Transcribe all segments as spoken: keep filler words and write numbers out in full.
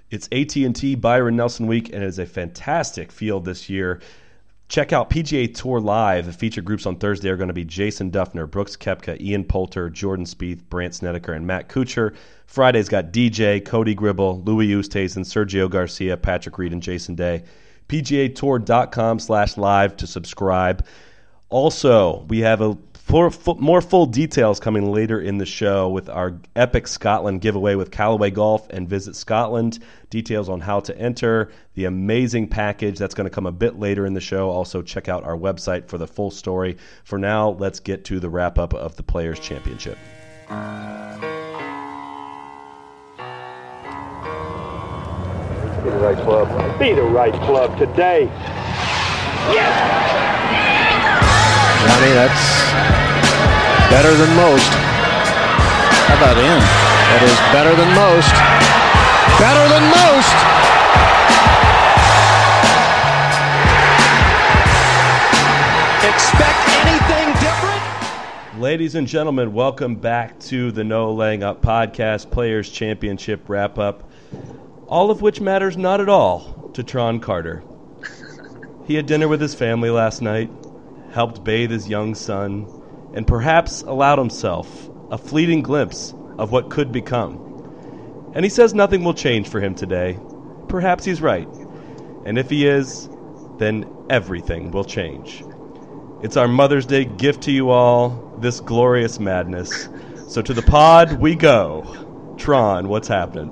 It's A T and T Byron Nelson Week, and it is a fantastic field this year. Check out P G A Tour Live. The featured groups on Thursday are going to be Jason Duffner, Brooks Koepka, Ian Poulter, Jordan Spieth, Brandt Snedeker, and Matt Kuchar. Friday's got D J, Cody Gribble, Louis Oosthuizen, Sergio Garcia, Patrick Reed, and Jason Day. P G A Tour dot com slash live to subscribe. Also, we have a For, for, more full details coming later in the show with our Epic Scotland giveaway with Callaway Golf and Visit Scotland. Details on how to enter, the amazing package that's going to come a bit later in the show. Also, check out our website for the full story. For now, let's get to the wrap-up of the Players' Championship. Be the right club. Be the right club today. Yes! Johnny, that's better than most. How about in? That is better than most. Better than most! Expect anything different? Ladies and gentlemen, welcome back to the No Laying Up Podcast, Players' Championship wrap-up, all of which matters not at all to Tron Carter. He had dinner with his family last night, helped bathe his young son, and perhaps allowed himself a fleeting glimpse of what could become. And he says nothing will change for him today. Perhaps he's right. And if he is, then everything will change. It's our Mother's Day gift to you all, this glorious madness. So to the pod we go. Tron, what's happening?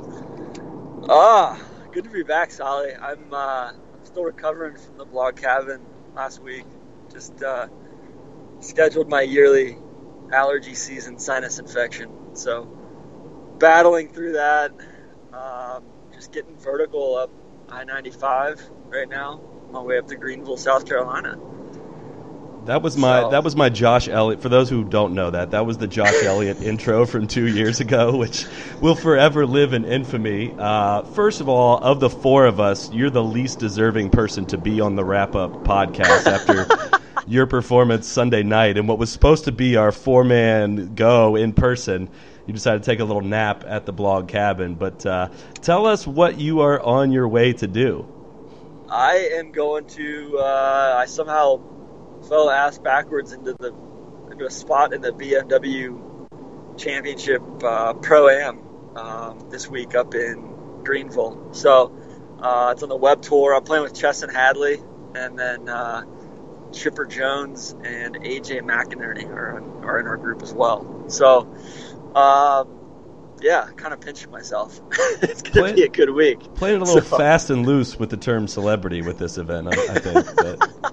Ah, good to be back, Solly. I'm uh, still recovering from the blog cabin last week. Just uh, scheduled my yearly allergy season sinus infection. So battling through that, um, just getting vertical up I ninety-five right now, on my way up to Greenville, South Carolina. That was my so, that was my Josh Elliott. For those who don't know that, that was the Josh Elliott intro from two years ago, which will forever live in infamy. Uh, first of all, of the four of us, you're the least deserving person to be on the wrap-up podcast after your performance Sunday night. And what was supposed to be our four-man go in person, you decided to take a little nap at the blog cabin. But uh, tell us what you are on your way to do. I am going to, uh, I somehow fell ass backwards into the into a spot in the B M W Championship uh, Pro-Am um, this week up in Greenville. So uh, it's on the web tour. I'm playing with Chesson Hadley, and then uh, Chipper Jones and A J McInerney are, are in our group as well. So, um, yeah, kind of pinching myself. It's going to Play, be a good week. Playing a little so. fast and loose with the term celebrity with this event, I, I think. But.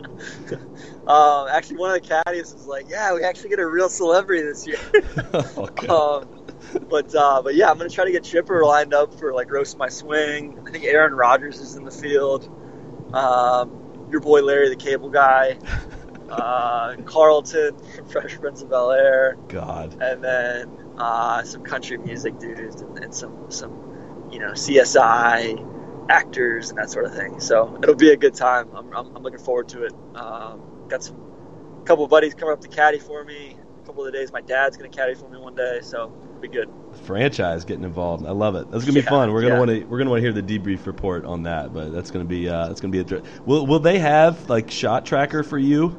Um, actually, one of the caddies was like, "Yeah, we actually get a real celebrity this year." Okay. um, but uh, but yeah, I'm gonna try to get Chipper lined up for like roast my swing. I think Aaron Rodgers is in the field. Um, your boy Larry, the cable guy. Uh, Carlton from Fresh Prince of Bel Air. God. And then uh, some country music dudes and, and some some you know C S I actors and that sort of thing. So it'll be a good time. I'm I'm, I'm looking forward to it. Um, got some a couple of buddies coming up to caddy for me. A couple of the days my dad's going to caddy for me one day, so it'll be good. Franchise getting involved. I love it. That's gonna be yeah, fun. We're gonna yeah. want to we're gonna want to hear the debrief report on that. But that's gonna be uh, that's gonna be a. Will will they have like shot tracker for you?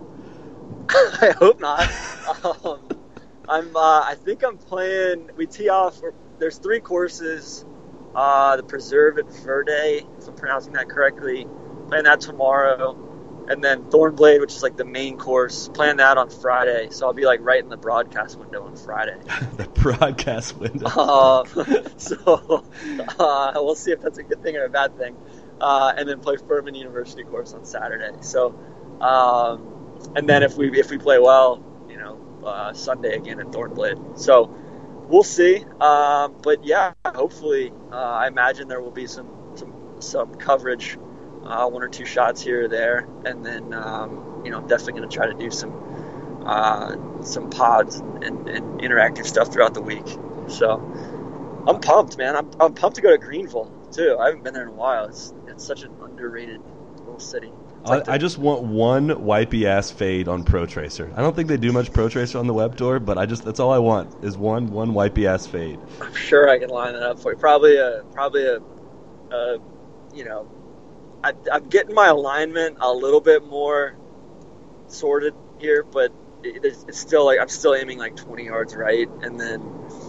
I hope not. um, I'm. Uh, I think I'm playing. We tee off. There's three courses. Uh, the Preserve at Verde, if I'm pronouncing that correctly. Playing that tomorrow. And then Thornblade, which is like the main course, playing that on Friday. So I'll be like right in the broadcast window on Friday. The broadcast window. Um, so uh, we'll see if that's a good thing or a bad thing. Uh, and then play Furman University course on Saturday. So, um, and then if we if we play well, you know, uh, Sunday again at Thornblade. So we'll see. Um, but yeah, hopefully, uh, I imagine there will be some some some coverage. Uh, one or two shots here or there, and then um, you know, definitely going to try to do some uh, some pods and, and, and interactive stuff throughout the week. So I'm pumped, man. I'm I'm pumped to go to Greenville too. I haven't been there in a while. It's it's such an underrated little city. Like I, I just want one wipey ass fade on Pro Tracer. I don't think they do much Pro Tracer on the web tour, but I just that's all I want is one one wipey ass fade. I'm sure I can line that up for you. Probably a probably a uh, you know, I, I'm getting my alignment a little bit more sorted here, but it, it's still like I'm still aiming like twenty yards right, and then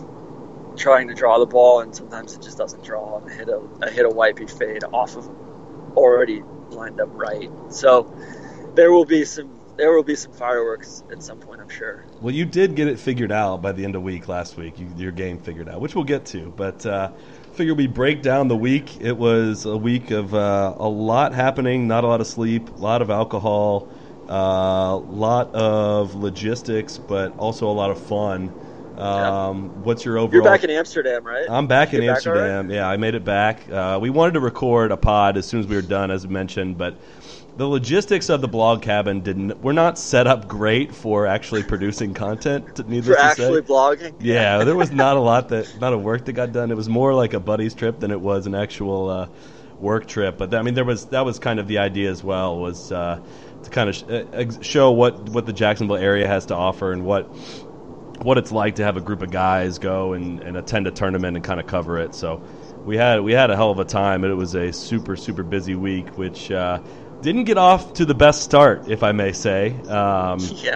trying to draw the ball, and sometimes it just doesn't draw, and I hit a I hit a wipey fade off of already lined up right. So there will be some there will be some fireworks at some point, I'm sure. Well, you did get it figured out by the end of week last week. You, your game figured out, which we'll get to, but. Uh, Figure we break down the week. It was a week of uh, a lot happening, not a lot of sleep, a lot of alcohol, a uh, lot of logistics, but also a lot of fun. Um, yeah. What's your overall? You're back in Amsterdam, right? I'm back You're in back Amsterdam. right? Yeah, I made it back. Uh, we wanted to record a pod as soon as we were done, as mentioned, but the logistics of the blog cabin didn't. We're not set up great for actually producing content. Needless for to actually say. blogging. Yeah, there was not a lot that not a work that got done. It was more like a buddy's trip than it was an actual uh, work trip. But I mean, there was that was kind of the idea as well, was uh, to kind of sh- uh, show what what the Jacksonville area has to offer and what what it's like to have a group of guys go and, and attend a tournament and kind of cover it. So we had we had a hell of a time, and it was a super super busy week, which. Uh, Didn't get off to the best start, if I may say. Um, yeah.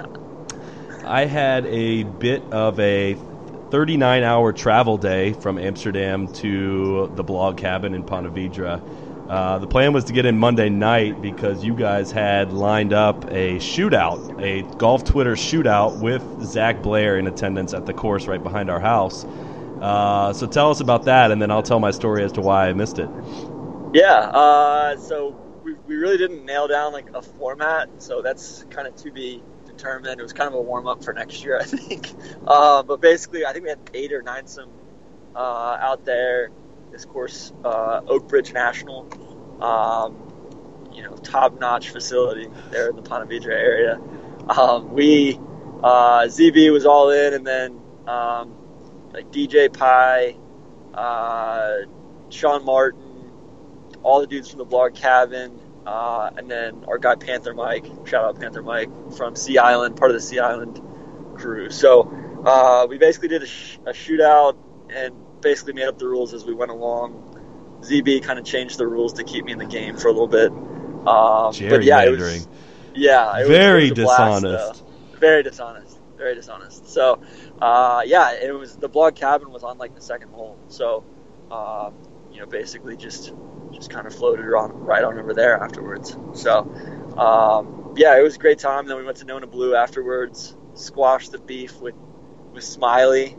I had a bit of a thirty-nine hour travel day from Amsterdam to the blog cabin in Ponte Vedra. Uh, the plan was to get in Monday night because you guys had lined up a shootout, a golf Twitter shootout with Zach Blair in attendance at the course right behind our house. Uh, so tell us about that, and then I'll tell my story as to why I missed it. Yeah, uh, so... we really didn't nail down like a format, so that's kind of to be determined. It was kind of a warm up for next year, I think. Uh, but basically, I think we had eight or nine some uh, out there. This course, uh, Oak Bridge National, um, you know, top notch facility there in the Ponte Vedra area. Um, we uh, Z B was all in, and then um, like D J Pye, uh, Sean Martin, all the dudes from the blog cabin. Uh, and then our guy Panther Mike, shout out Panther Mike from Sea Island, part of the Sea Island crew. So uh, we basically did a, sh- a shootout and basically made up the rules as we went along. Z B kind of changed the rules to keep me in the game for a little bit. Um, but yeah, it was, yeah, it very was, it was a blast, dishonest. though. Very dishonest. Very dishonest. So uh, yeah, it was the blog cabin was on like the second hole. So um, you know, basically just. just kind of floated on right on over there afterwards. So, um, yeah, it was a great time. Then we went to Nona Blue afterwards, squashed the beef with, with Smiley.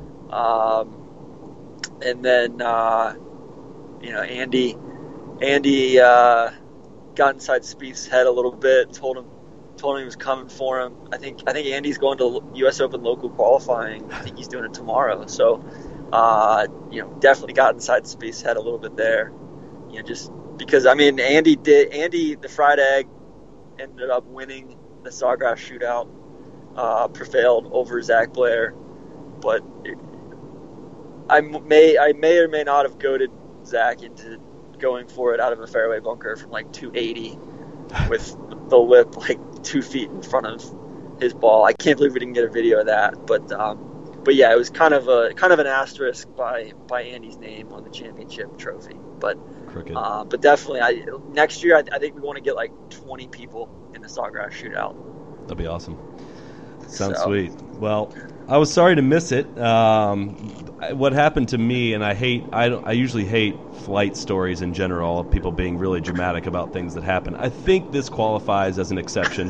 Um, and then, uh, you know, Andy, Andy, uh, got inside Spieth's head a little bit, told him, told him he was coming for him. I think, I think Andy's going to U S Open local qualifying. I think he's doing it tomorrow. So, uh, you know, definitely got inside Spieth's head a little bit there. You know, just because, I mean, Andy did, Andy, the fried egg, ended up winning the Sawgrass shootout, uh, prevailed over Zach Blair, but it, I may, I may or may not have goaded Zach into going for it out of a fairway bunker from like two eighty with the lip like two feet in front of his ball. I can't believe we didn't get a video of that, but, um, but yeah, it was kind of a, kind of an asterisk by, by Andy's name on the championship trophy, but, Uh, but definitely, I, next year I, I think we want to get like twenty people in the Sawgrass shootout. That'd be awesome. Sounds so. sweet. Well, I was sorry to miss it. Um, what happened to me, and I hate, I, don't, I usually hate flight stories in general, people being really dramatic about things that happen. I think this qualifies as an exception.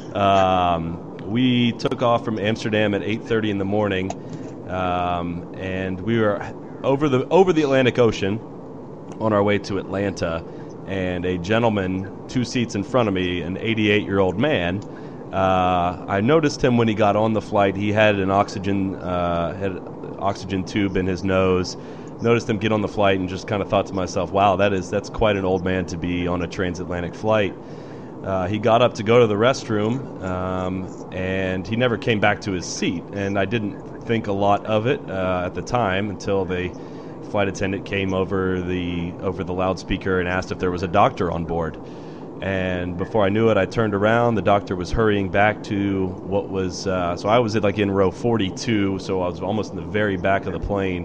Um, we took off from Amsterdam at eight thirty in the morning, um, and we were over the over the Atlantic Ocean on our way to Atlanta, and a gentleman two seats in front of me, an eighty-eight-year-old man, uh, I noticed him when he got on the flight. He had an oxygen uh, had an oxygen tube in his nose. Noticed him get on the flight and just kind of thought to myself, wow, that is that's quite an old man to be on a transatlantic flight. Uh, he got up to go to the restroom, um, and he never came back to his seat, and I didn't think a lot of it uh, at the time until they flight attendant came over the over the loudspeaker and asked if there was a doctor on board. And before I knew it, I turned around. The doctor was hurrying back to what was uh, so I was at like in row forty-two, so I was almost in the very back of the plane.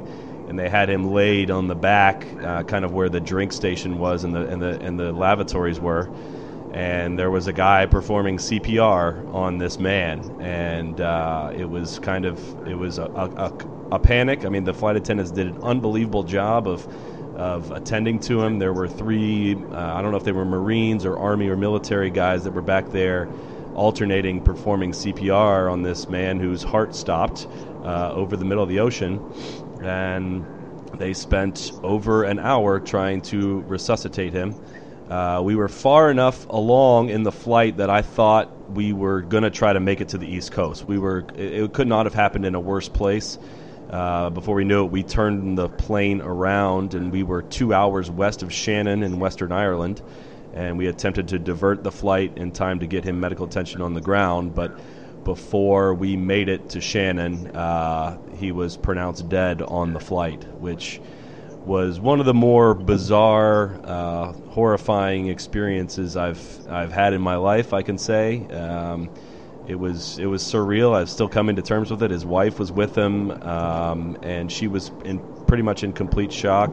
and they had him laid on the back, uh, kind of where the drink station was and the and the and the lavatories were. And there was a guy performing C P R on this man, and uh, it was kind of it was a, a, a panic. I mean, the flight attendants did an unbelievable job of of attending to him. There were three, uh, I don't know if they were Marines or Army or military guys that were back there, alternating performing C P R on this man whose heart stopped uh, over the middle of the ocean, and they spent over an hour trying to resuscitate him. Uh, we were far enough along in the flight that I thought we were going to try to make it to the East Coast. We were. It, it could not have happened in a worse place. Uh, before we knew it, we turned the plane around, and we were two hours west of Shannon in Western Ireland, and we attempted to divert the flight in time to get him medical attention on the ground. But before we made it to Shannon, uh, he was pronounced dead on the flight, which was one of the more bizarre, uh, horrifying experiences I've I've had in my life, I can say. Um, it was it was surreal. I've still coming to terms with it. His wife was with him, um, and she was in pretty much in complete shock.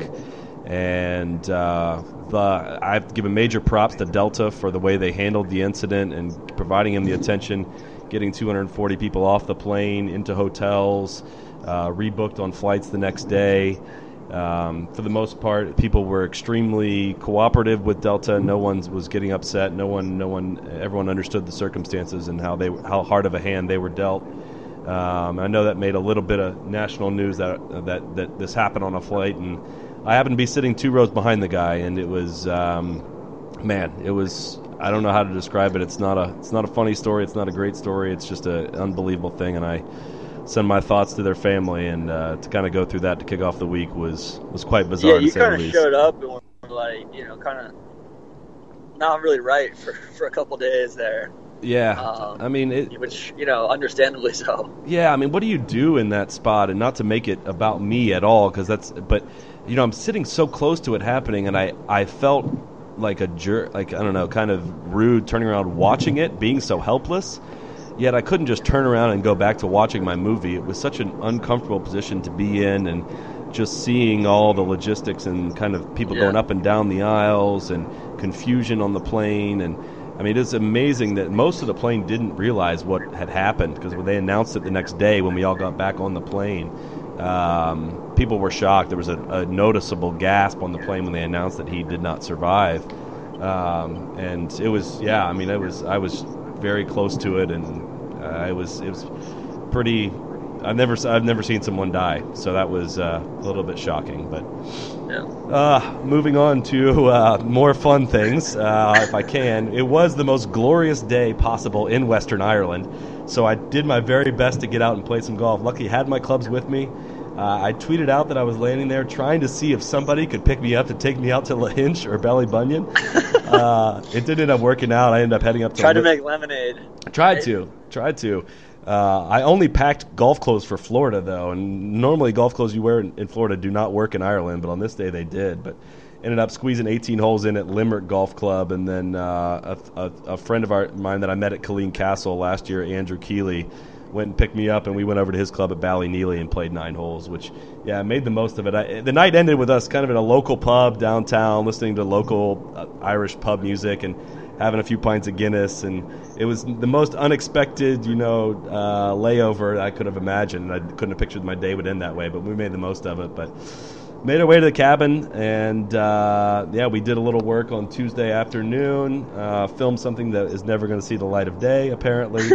And uh, the, I have to give a major props to Delta for the way they handled the incident and providing him the attention, getting two hundred forty people off the plane, into hotels, uh, rebooked on flights the next day. Um, for the most part, people were extremely cooperative with Delta. No one was getting upset. No one, no one, everyone understood the circumstances and how they, how hard of a hand they were dealt. Um, I know that made a little bit of national news that that that this happened on a flight, and I happened to be sitting two rows behind the guy, and it was, um, man, it was. I don't know how to describe it. It's not a, it's not a funny story. It's not a great story. It's just an unbelievable thing, and I send my thoughts to their family, and uh, to kind of go through that to kick off the week was, was quite bizarre. Yeah, you kind of showed up and were like, you know, kind of not really right for, for a couple days there. Yeah, um, I mean, it, which, you know, understandably so. Yeah, I mean, what do you do in that spot? And not to make it about me at all, because that's, but you know, I'm sitting so close to it happening, and I, I felt like a jerk, like I don't know, kind of rude, turning around, watching it, being so helpless. Yet I couldn't just turn around and go back to watching my movie. It was such an uncomfortable position to be in, and just seeing all the logistics and kind of people yeah. going up and down the aisles and confusion on the plane. And I mean, it's amazing that most of the plane didn't realize what had happened, because when they announced it the next day when we all got back on the plane, um, people were shocked. There was a, a noticeable gasp on the plane when they announced that he did not survive. Um, and it was, yeah, I mean, it was, I was very close to it, and uh, it was it was pretty. I've never I've never seen someone die, so that was uh, a little bit shocking. But yeah. uh, moving on to uh, more fun things, uh, if I can. It was the most glorious day possible in Western Ireland, so I did my very best to get out and play some golf. Luckily, I had my clubs with me. Uh, I tweeted out that I was landing there trying to see if somebody could pick me up to take me out to Lahinch or Ballybunion. uh, it didn't end up working out. I ended up heading up to... Tried to make lemonade. Tried to. Tried to. Uh, I only packed golf clothes for Florida, though, and normally golf clothes you wear in, in Florida do not work in Ireland, but on this day they did. But ended up squeezing eighteen holes in at Limerick Golf Club, and then uh, a, a, a friend of our, mine that I met at Killeen Castle last year, Andrew Keeley, went and picked me up, and we went over to his club at Ballyneely and played nine holes, which, yeah, I made the most of it. I, the night ended with us kind of in a local pub downtown, listening to local uh, Irish pub music and having a few pints of Guinness, and it was the most unexpected, you know, uh, layover I could have imagined. I couldn't have pictured my day would end that way, but we made the most of it. But made our way to the cabin, and, uh, yeah, we did a little work on Tuesday afternoon, uh, filmed something that is never going to see the light of day, apparently.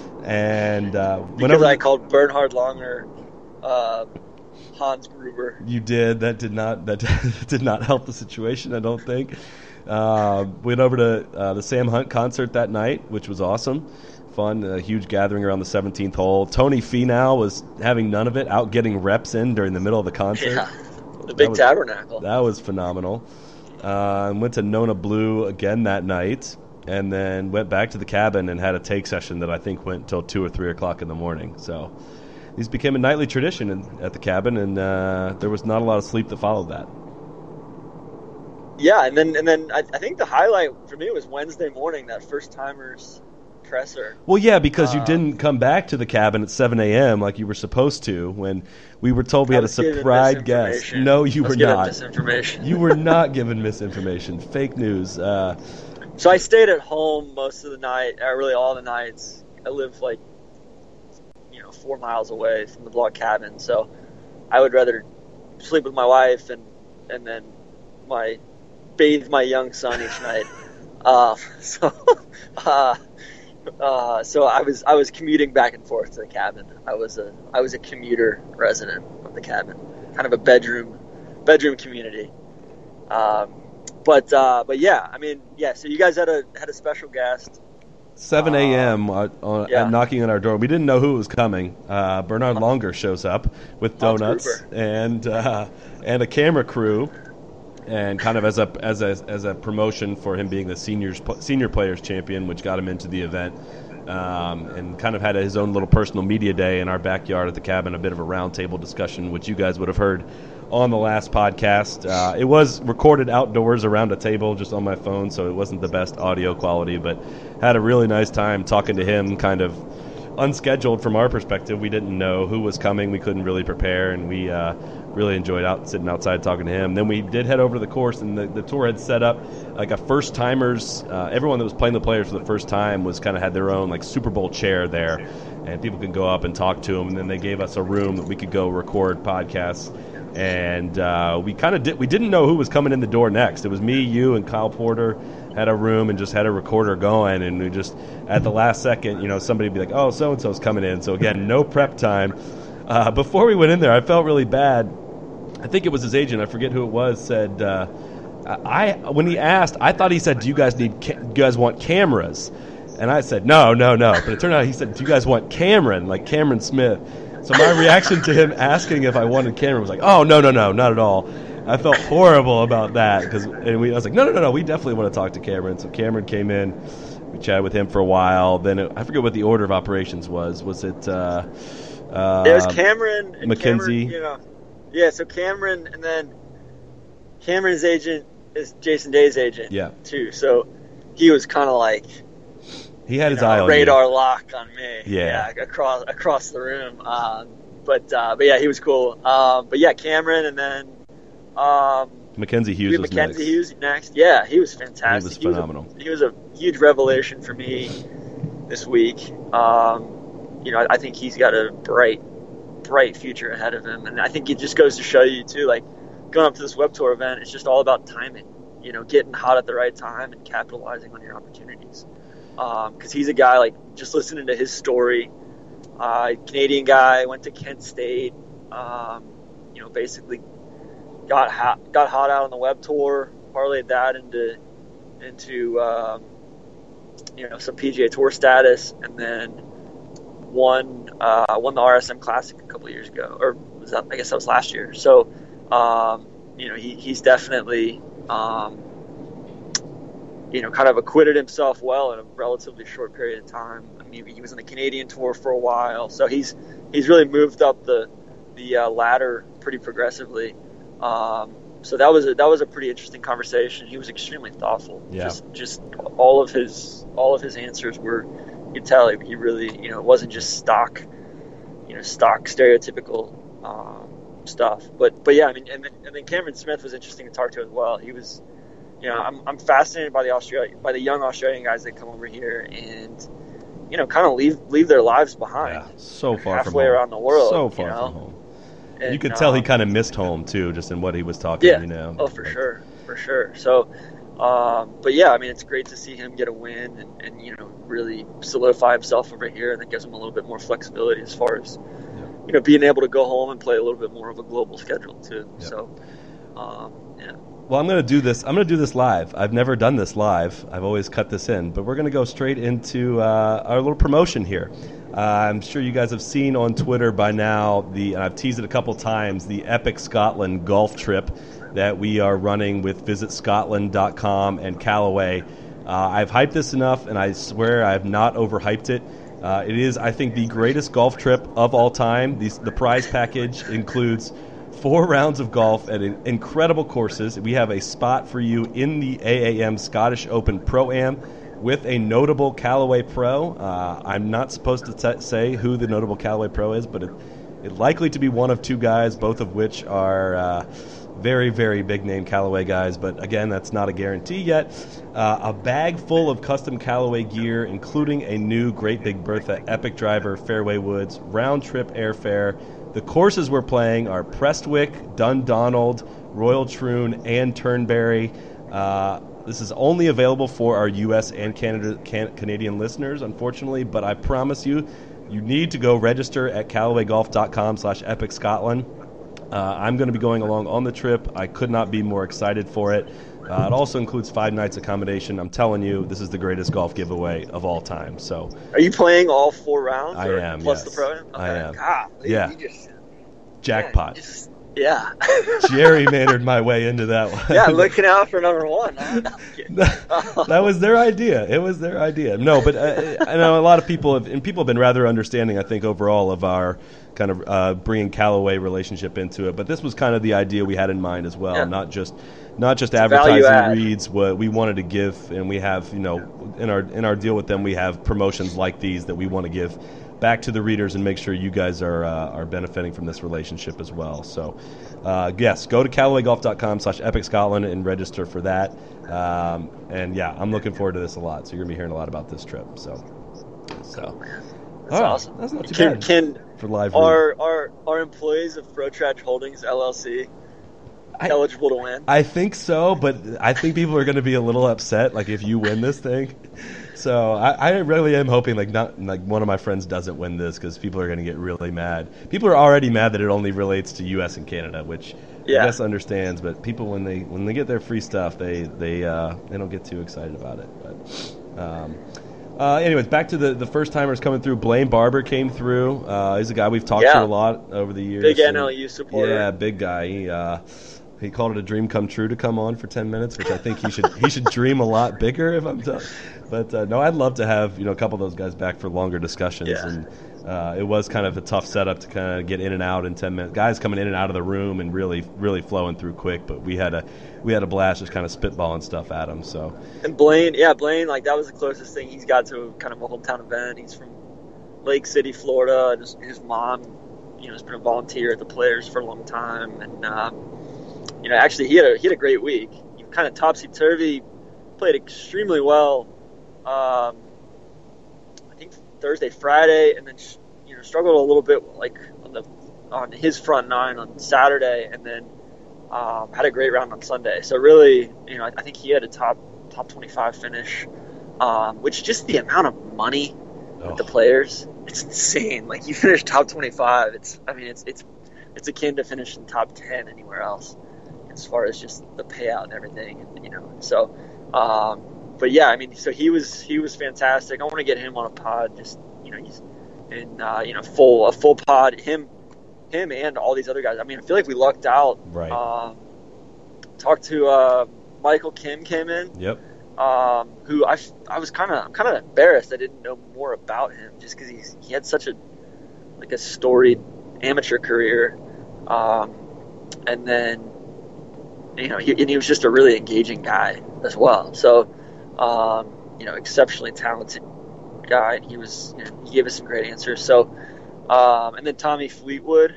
And uh, because I called Bernhard Langer uh, Hans Gruber. You did. That did not that did not help the situation, I don't think. Uh, went over to uh, the Sam Hunt concert that night, which was awesome. Fun, a huge gathering around the seventeenth hole. Tony Finau was having none of it, out getting reps in during the middle of the concert. Yeah, the big that was, tabernacle. That was phenomenal. Uh, went to Nona Blue again that night, and then went back to the cabin and had a take session that I think went until two or three o'clock in the morning. So these became a nightly tradition in, at the cabin, and uh, there was not a lot of sleep that followed that. Yeah, and then and then I, I think the highlight for me was Wednesday morning, that first timers presser. Well, yeah, because you Um, didn't come back to the cabin at seven a.m. like you were supposed to when we were told we I had a was given surprise guest. misinformation. No, you I was were given not. Misinformation. You were not given misinformation. Fake news. Uh, So I stayed at home most of the night, or really all the nights. I live like, you know, four miles away from the log cabin, so I would rather sleep with my wife and and then my bathe my young son each night. Uh, so, uh, uh, so I was I was commuting back and forth to the cabin. I was a I was a commuter resident of the cabin, kind of a bedroom bedroom community. Um, but uh, but yeah, I mean, yeah. So you guys had a had a special guest. seven a.m. Uh, on, yeah. knocking on our door. We didn't know who was coming. Uh, Bernard Longer shows up with Hans donuts Gruber. and uh, and a camera crew, and kind of as a as a as a promotion for him being the seniors senior players champion, which got him into the event. Um, and kind of had his own little personal media day in our backyard at the cabin, a bit of a roundtable discussion, which you guys would have heard on the last podcast. Uh, it was recorded outdoors around a table just on my phone, so it wasn't the best audio quality, but had a really nice time talking to him, kind of unscheduled from our perspective. We didn't know who was coming. We couldn't really prepare, and we uh, really enjoyed out sitting outside talking to him. Then we did head over to the course, and the, the tour had set up like a first-timers. Uh, everyone that was playing the players for the first time was kind of had their own like Super Bowl chair there, and people could go up and talk to them. And then they gave us a room that we could go record podcasts. And uh, we kind of did. We didn't know who was coming in the door next. It was me, you, and Kyle Porter had a room and just had a recorder going. And we just at the last second, you know, somebody would be like, "Oh, so and so's coming in." So again, no prep time. Uh, before we went in there, I felt really bad. I think it was his agent. I forget who it was. Said uh, I when he asked, I thought he said, "Do you guys need? Ca- do you guys want cameras?" And I said, "No, no, no." But it turned out he said, "Do you guys want Cameron, like Cameron Smith?" So my reaction to him asking if I wanted Cameron was like, "Oh, no, no, no, not at all." I felt horrible about that because, and we, I was like, "No, no, no, no, we definitely want to talk to Cameron." So Cameron came in, we chatted with him for a while. Then it, I forget what the order of operations was. Was it? Uh, uh, It was Cameron and Mackenzie. Cameron, you know, yeah. So Cameron, and then Cameron's agent is Jason Day's agent. Yeah. Too. So he was kind of like. He had You his know, eye on radar you. lock on me. Yeah. across across the room. Um, but uh, but yeah, he was cool. Um, but yeah, Cameron, and then um, Mackenzie Hughes we had was Mackenzie next. Hughes next. Yeah, he was fantastic. He was phenomenal. He was a, he was a huge revelation for me this week. Um, you know, I, I think he's got a bright bright future ahead of him, and I think it just goes to show you too, like going up to this Web Tour event, it's just all about timing. You know, getting hot at the right time and capitalizing on your opportunities. Because um, he's a guy, like, just listening to his story, uh, Canadian guy, went to Kent State, um, you know, basically got hot, got hot out on the Web Tour, parlayed that into, into um, you know, some P G A Tour status, and then won uh, won the R S M Classic a couple of years ago, or was that, I guess that was last year. So, um, you know, he, he's definitely... Um, you know, kind of acquitted himself well in a relatively short period of time. I mean, he was on the Canadian tour for a while, so he's he's really moved up the the uh, ladder pretty progressively. Um, so that was a, that was a pretty interesting conversation. He was extremely thoughtful. Yeah. Just just all of his all of his answers were, you could tell he really, you know, it wasn't just stock, you know, stock stereotypical um, stuff. But but yeah, I mean, and then, and then Cameron Smith was interesting to talk to as well. He was. You know, I'm I'm fascinated by the Australia by the young Australian guys that come over here and, you know, kind of leave leave their lives behind. Yeah, so far halfway from home. around the world. So far you know? from home. And, you could tell he um, kind of missed home too, just in what he was talking. Yeah. You know. Oh, for sure, for sure. So, um, but yeah, I mean, it's great to see him get a win and, and you know really solidify himself over here, and that gives him a little bit more flexibility as far as Yeah. you know being able to go home and play a little bit more of a global schedule too. Yeah. So, um, yeah. Well, I'm going to do this. I'm going to do this live. I've never done this live. I've always cut this in, but we're going to go straight into uh, our little promotion here. Uh, I'm sure you guys have seen on Twitter by now, the and I've teased it a couple times, the Epic Scotland golf trip that we are running with Visit Scotland dot com and Callaway. Uh, I've hyped this enough, and I swear I have not overhyped it. Uh, it is, I think, the greatest golf trip of all time. The, the prize package includes four rounds of golf at incredible courses. We have a spot for you in the A A M Scottish Open Pro-Am with a notable Callaway Pro. Uh, I'm not supposed to t- say who the notable Callaway Pro is, but it, it's likely to be one of two guys, both of which are uh, very, very big-name Callaway guys. But, again, that's not a guarantee yet. Uh, a bag full of custom Callaway gear, including a new Great Big Bertha Epic Driver Fairway Woods round-trip airfare. The courses we're playing are Prestwick, Dundonald, Royal Troon, and Turnberry. Uh, this is only available for our U S and Canada, can, Canadian listeners, unfortunately, but I promise you, you need to go register at callawaygolf.com slash epic Scotland. Uh, I'm going to be going along on the trip. I could not be more excited for it. Uh, it also includes five nights accommodation. I'm telling you, this is the greatest golf giveaway of all time. So, are you playing all four rounds? I or am. Plus yes. the pro? Okay. I am. God, yeah. You just, Jackpot. Man, you just, yeah. Gerrymandered my way into that one. Yeah, looking out for number one. Huh? No, that was their idea. It was their idea. No, but uh, I know a lot of people have, and people have been rather understanding, I think, overall of our kind of uh, bringing Callaway relationship into it. But this was kind of the idea we had in mind as well, yeah. not just not just it's advertising reads. What we wanted to give, and we have, you know, in our in our deal with them, we have promotions like these that we want to give back to the readers and make sure you guys are uh, are benefiting from this relationship as well. So, uh, yes, go to callawaygolf.com slash epic Scotland and register for that. Um, and yeah, I'm looking forward to this a lot. So you're gonna be hearing a lot about this trip. So, so that's oh, awesome. That's not too can, bad Can for live. Are are are employees of ProTrack Holdings L L C I, eligible to win? I think so, but I think people are going to be a little upset, like if you win this thing. So I, I really am hoping like not like one of my friends doesn't win this because people are going to get really mad. People are already mad that it only relates to U S and Canada, which yeah. I guess understands. But people when they when they get their free stuff, they they uh, they don't get too excited about it. But um, uh, anyways, back to the, the first timers coming through. Blaine Barber came through. Uh, he's a guy we've talked yeah. to a lot over the years. Big N L U supporter. Yeah, big guy. He, uh, He called it a dream come true to come on for ten minutes, which I think he should he should dream a lot bigger if I'm done. But uh, no, I'd love to have you know a couple of those guys back for longer discussions. Yeah. And uh, it was kind of a tough setup to kind of get in and out in ten minutes. Guys coming in and out of the room and really really flowing through quick. But we had a we had a blast just kind of spitballing stuff at him. So and Blaine, yeah, Blaine, like that was the closest thing he's got to kind of a hometown event. He's from Lake City, Florida, and his, his mom, you know, has been a volunteer at the Players for a long time, and. Um, You know, actually, he had a he had a great week. He kind of topsy turvy, played extremely well. Um, I think Thursday, Friday, and then you know struggled a little bit like on the on his front nine on Saturday, and then um, had a great round on Sunday. So really, you know, I, I think he had a top top twenty-five finish, um, which just the amount of money oh. with the Players, it's insane. Like you finish top twenty-five, it's I mean it's it's it's akin to finishing top ten anywhere else. As far as just the payout and everything, and, you know. So, um, but yeah, I mean, so he was he was fantastic. I want to get him on a pod. Just you know, he's in uh, you know full a full pod. Him, him, and all these other guys. I mean, I feel like we lucked out. Right. Um, talked to uh, Michael Kim came in. Yep. Um, who I, I was kind of I'm kind of embarrassed I didn't know more about him just because he's he had such a like a storied amateur career, um, and then. You know, he, and he was just a really engaging guy as well. So, um, you know, exceptionally talented guy. And he was, you know, he gave us some great answers. So, um, and then Tommy Fleetwood.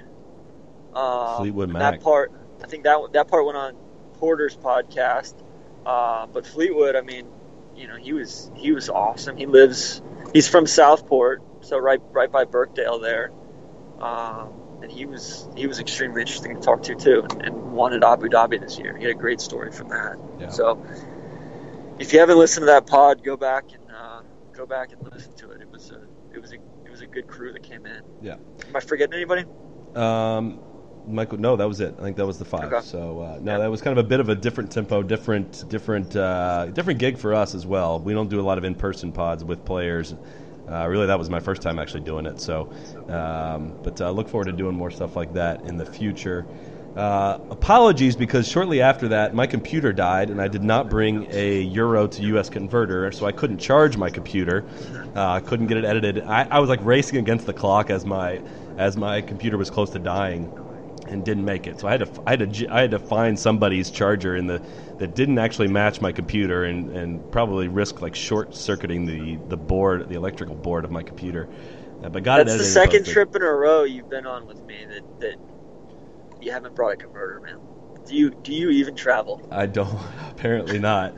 Um, Fleetwood Mac. That part, I think that that part went on Porter's podcast. Uh, but Fleetwood, I mean, you know, he was he was awesome. He lives, he's from Southport, so right right by Birkdale there. Um, And he was he was extremely interesting to talk to too, and, and won at Abu Dhabi this year. He had a great story from that. Yeah. So, if you haven't listened to that pod, go back and uh, go back and listen to it. It was a it was a it was a good crew that came in. Yeah. Am I forgetting anybody? Um, Michael, no, that was it. I think that was the five. Okay. So uh, no, Yeah. that was kind of a bit of a different tempo, different different uh, different gig for us as well. We don't do a lot of in-person pods with players. Uh, really, that was my first time actually doing it. So, um, but uh, look forward to doing more stuff like that in the future. Uh, apologies, because shortly after that, my computer died, and I did not bring a Euro to U S converter, so I couldn't charge my computer. Uh, I couldn't get it edited. I, I was like racing against the clock as my as my computer was close to dying, and didn't make it. So I had to I had to I had to find somebody's charger in the that didn't actually match my computer, and, and probably risk like short circuiting the, the board, the electrical board of my computer. Uh, but got That's it. the second trip in a row you've been on with me that, that you haven't brought a converter, man. Do you do you even travel? I don't. Apparently not.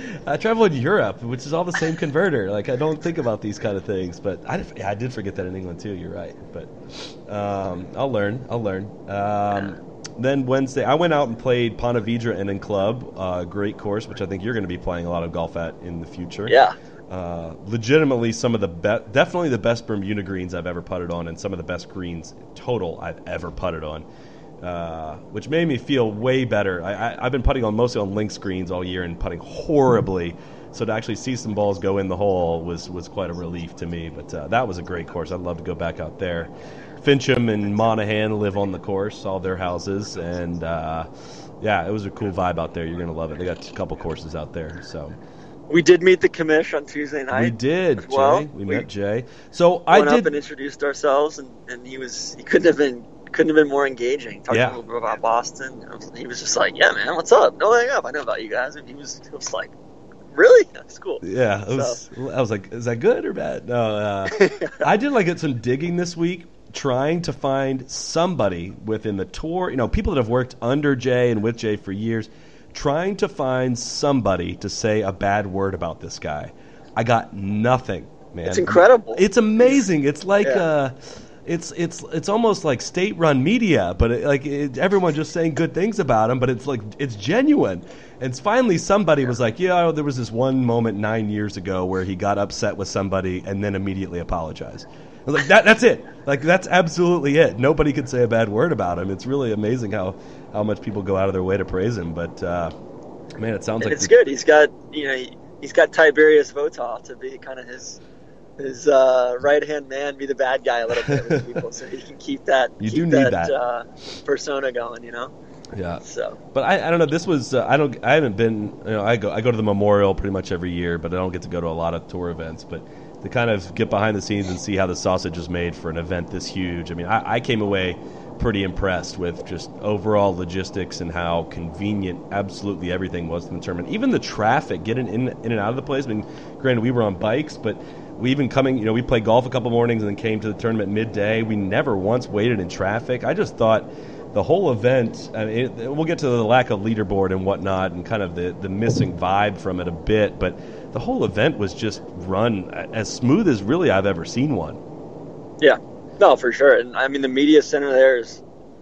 I travel in Europe, which is all the same converter. Like, I don't think about these kind of things. But I, yeah, I did forget that in England too. You're right. But um, I'll learn. I'll learn. Um, then Wednesday, I went out and played Ponte Vedra Inn and Club, uh, great course, which I think you're going to be playing a lot of golf at in the future. Yeah. Uh, legitimately, some of the best, definitely the best Bermuda greens I've ever putted on, and some of the best greens total I've ever putted on. Uh, which made me feel way better. I, I, I've been putting on mostly on links greens all year and putting horribly. So to actually see some balls go in the hole was, was quite a relief to me. But uh, that was a great course. I'd love to go back out there. Fincham and Monaghan live on the course, all their houses. And, uh, yeah, it was a cool vibe out there. You're going to love it. They got a couple courses out there. So we did meet the commish on Tuesday night. We did, Jay. Well, we, we met Jay. So I went did, up and introduced ourselves, and, and he was he couldn't have been couldn't have been more engaging. Talking Yeah. a little bit about Boston. He was just like, "Yeah, man, what's up? No, hang up. I know about you guys." And he was, he was like, "Really? That's cool." Yeah, it was, So. I was like, is that good or bad? No, uh, I did like get some digging this week, trying to find somebody within the tour, you know, people that have worked under Jay and with Jay for years, trying to find somebody to say a bad word about this guy. I got nothing, man. It's incredible. It's amazing. It's like, Yeah. uh, it's it's it's almost like state-run media, but it, like it, everyone just saying good things about him, but it's like it's genuine. And finally, somebody was like, "Yeah, there was this one moment nine years ago where he got upset with somebody and then immediately apologized." I was like, "That that's it. Like that's absolutely it. Nobody could say a bad word about him." It's really amazing how, how much people go out of their way to praise him. But uh, man, it sounds And like it's we- good. He's got you know he, he's got Tiberius Votaw to be kind of his his uh, right hand man, be the bad guy a little bit with people, so he can keep that You keep do need that, that. Uh, persona going. You know. Yeah. So. But I, I don't know. This was uh, I don't I haven't been you know I go I go to the Memorial pretty much every year, but I don't get to go to a lot of tour events. But to kind of get behind the scenes and see how the sausage is made for an event this huge, I mean, I, I came away pretty impressed with just overall logistics and how convenient absolutely everything was in the tournament. Even the traffic getting in in and out of the place. I mean, granted we were on bikes, but we even coming you know we played golf a couple mornings and then came to the tournament midday. We never once waited in traffic. I just thought. The whole event, I mean, it, we'll get to the lack of leaderboard and whatnot and kind of the, the missing vibe from it a bit, but the whole event was just run as smooth as really I've ever seen one. Yeah, no, for sure. And I mean, the media center there is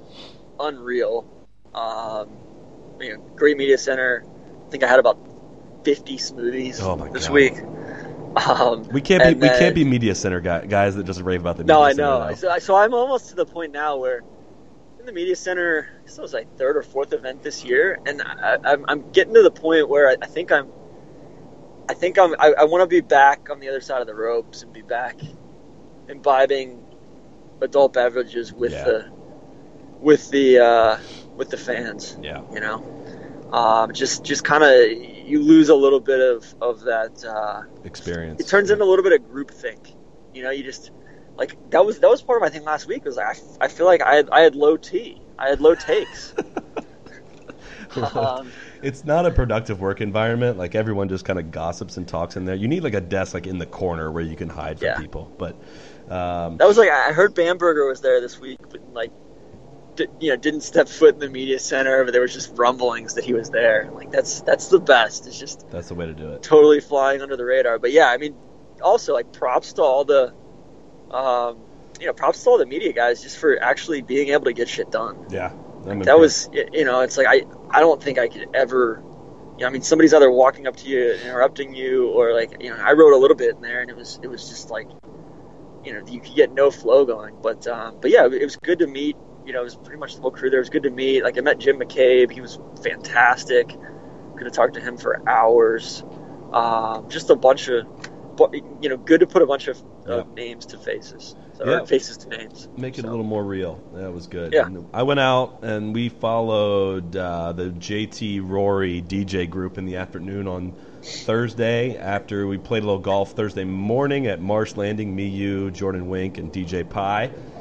unreal. Um, you know, great media center. I think I had about fifty smoothies Oh my this God. week. Um, We can't be and we then- can't be media center guy, guys that just rave about the media No, I center. know. though. So, I- so I'm almost to the point now where in the media center, this was like third or fourth event this year, and I, I'm, I'm getting to the point where I, I think I'm, I think I'm, I, I want to be back on the other side of the ropes and be back imbibing adult beverages with Yeah. the, with the, uh, with the fans. Yeah. You know, um, just just kind of you lose a little bit of of that. Uh, Experience. it turns into a little bit of groupthink. You know, you just. Like that was that was part of my thing last week. Was like, I, I feel like I had I had low T, I had low takes. um, It's not a productive work environment. Like everyone just kind of gossips and talks in there. You need like a desk like in the corner where you can hide from Yeah. people. But um, that was like I heard Bamberger was there this week, but like di- you know didn't step foot in the media center. But there was just rumblings that he was there. Like that's that's the best. It's just that's the way to do it. totally flying under the radar. But yeah, I mean, also like props to all the. Um, you know, props to all the media guys just for actually being able to get shit done. Yeah, I'm That was, you know, it's like I, I don't think I could ever, you know, I mean, somebody's either walking up to you and interrupting you, or like, you know, I wrote a little bit in there, and it was, it was just like, you know, you could get no flow going. But, um, but yeah, it was good to meet. You know, it was pretty much the whole crew there. It was good to meet. Like I met Jim McCabe. He was fantastic. Could have talked to him for hours. Um, just a bunch of, you know, good to put a bunch of uh, Yeah. names to faces, so, Yeah. or faces to names. Make it So. a little more real. That was good. Yeah. And I went out and we followed uh, the J T Rory D J group in the afternoon on Thursday after we played a little golf Thursday morning at Marsh Landing. Me, you, Jordan Wink, and D J Pye.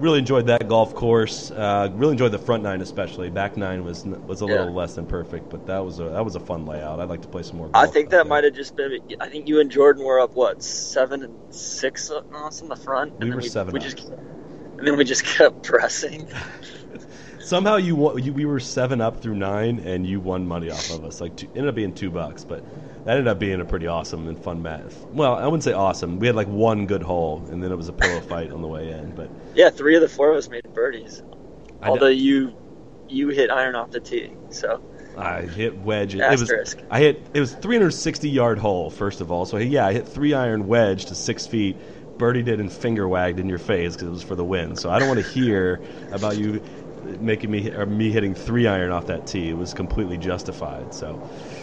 really enjoyed that golf course. Uh, really enjoyed the front nine, especially. Back nine was was a little Yeah. less than perfect, but that was a that was a fun layout. I'd like to play some more golf. I think out that there. might have just been. I think you and Jordan were up what seven and six on us in the front. And We then were seven We up. just and then we just kept pressing. Somehow you, won, you we were seven up through nine, and you won money off of us. Like two, ended up being two bucks, but that ended up being a pretty awesome and fun match. Well, I wouldn't say awesome. We had like one good hole, and then it was a pillow fight on the way in. But Yeah, three of the four of us made birdies. I Although know- you you hit iron off the tee, so I hit wedge. It Asterisk. was I hit it was three hundred sixty yard hole first of all. So yeah, I hit three iron wedge to six feet. Birdied it and finger wagged in your face because it was for the win. So I don't want to hear about you making me or me hitting three iron off that tee. It was completely justified. So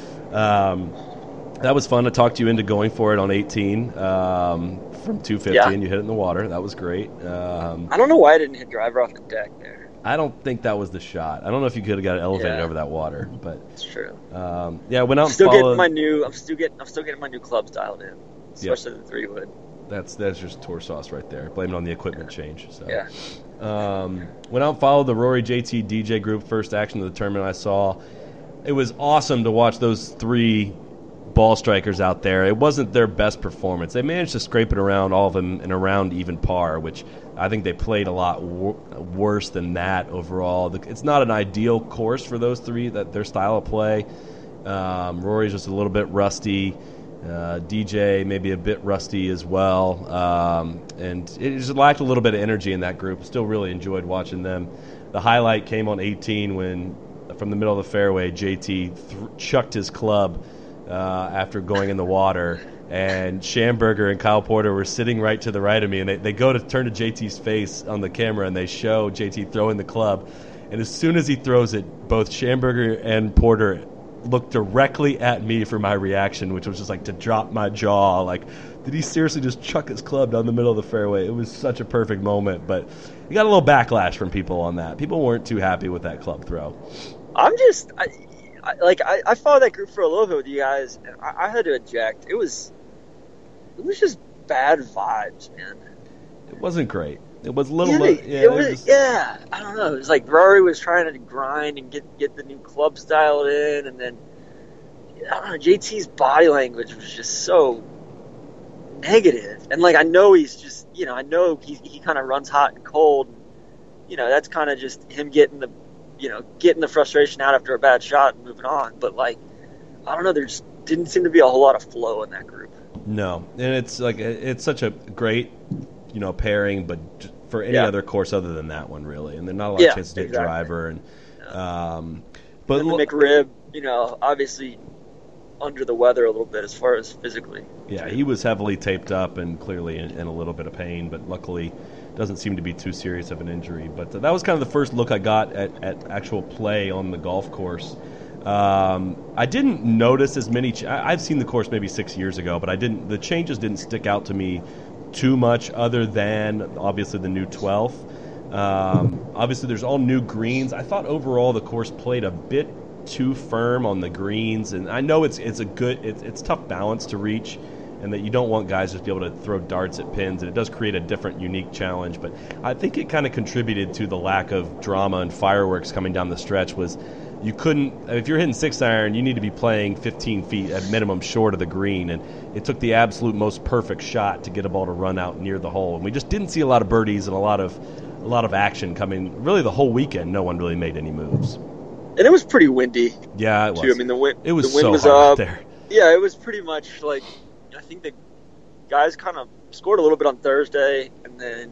um, that was fun. I talked you into going for it on eighteen um, from two fifty, Yeah. and you hit it in the water. That was great. Um, I don't know why I didn't hit driver off the deck there. I don't think that was the shot. I don't know if you could have got it elevated Yeah. over that water, but It's true. um, yeah, went out I'm and still followed. getting my new. I'm still getting. I'm still getting my new clubs dialed in, especially the three wood. That's that's just tour sauce right there. Blame it on the equipment change. So. Yeah. Um, went out and followed the Rory J T D J group. First action of the tournament I saw. It was awesome to watch those three ball strikers out there. It wasn't their best performance. They managed to scrape it around all of them and around even par, which I think they played a lot wor- worse than that overall. The, it's not an ideal course for those three, that their style of play. Um, Rory's just a little bit rusty. Uh, D J maybe a bit rusty as well, um, and it just lacked a little bit of energy in that group. Still really enjoyed watching them. The highlight came on eighteen when, from the middle of the fairway, J T th- chucked his club uh, after going in the water, and Schamberger and Kyle Porter were sitting right to the right of me, and they, they go to turn to J T's face on the camera, and they show J T throwing the club, and as soon as he throws it, both Schamberger and Porter looked directly at me for my reaction, which was just like to drop my jaw. Like, did he seriously just chuck his club down the middle of the fairway? It was such a perfect moment, but you got a little backlash from people on that. People weren't too happy with that club throw. I'm just I, I, like I, I followed that group for a little bit with you guys, and I, I had to eject. It was it was just bad vibes, man. It wasn't great. It was a little. Yeah, li- they- yeah, it it was, was- yeah, I don't know. It was like Rory was trying to grind and get get the new club styled in, and then I don't know. J T's body language was just so negative, and like I know he's just you know I know he he kind of runs hot and cold. And, you know that's kind of just him getting the you know getting the frustration out after a bad shot and moving on. But like I don't know, there just didn't seem to be a whole lot of flow in that group. No, and it's like it's such a great, you know, pairing, but j- for any Yeah. other course other than that one, really, and there's not a lot Yeah, of chances to hit exactly. driver, and um, but And the lo- McRib, you know, obviously under the weather a little bit as far as physically. yeah, he was heavily taped up and clearly in, in a little bit of pain, but luckily doesn't seem to be too serious of an injury. But that was kind of the first look I got at, at actual play on the golf course. Um, I didn't notice as many. Ch- I- I've seen the course maybe six years ago, but I didn't. The changes didn't stick out to me too much, other than obviously the new twelfth. Um, obviously, there's all new greens. I thought overall the course played a bit too firm on the greens, and I know it's it's a good it's it's tough balance to reach, and that you don't want guys just to be able to throw darts at pins, and it does create a different, unique challenge. But I think it kind of contributed to the lack of drama and fireworks coming down the stretch. Was you couldn't, if you're hitting six iron, you need to be playing fifteen feet at minimum short of the green, and it took the absolute most perfect shot to get a ball to run out near the hole. And we just didn't see a lot of birdies and a lot of a lot of action coming. Really, the whole weekend, no one really made any moves. And it was pretty windy Yeah, it was. too. I mean, the wind it was the wind so was hot out up. there. Yeah, it was pretty much like I think the guys kind of scored a little bit on Thursday, and then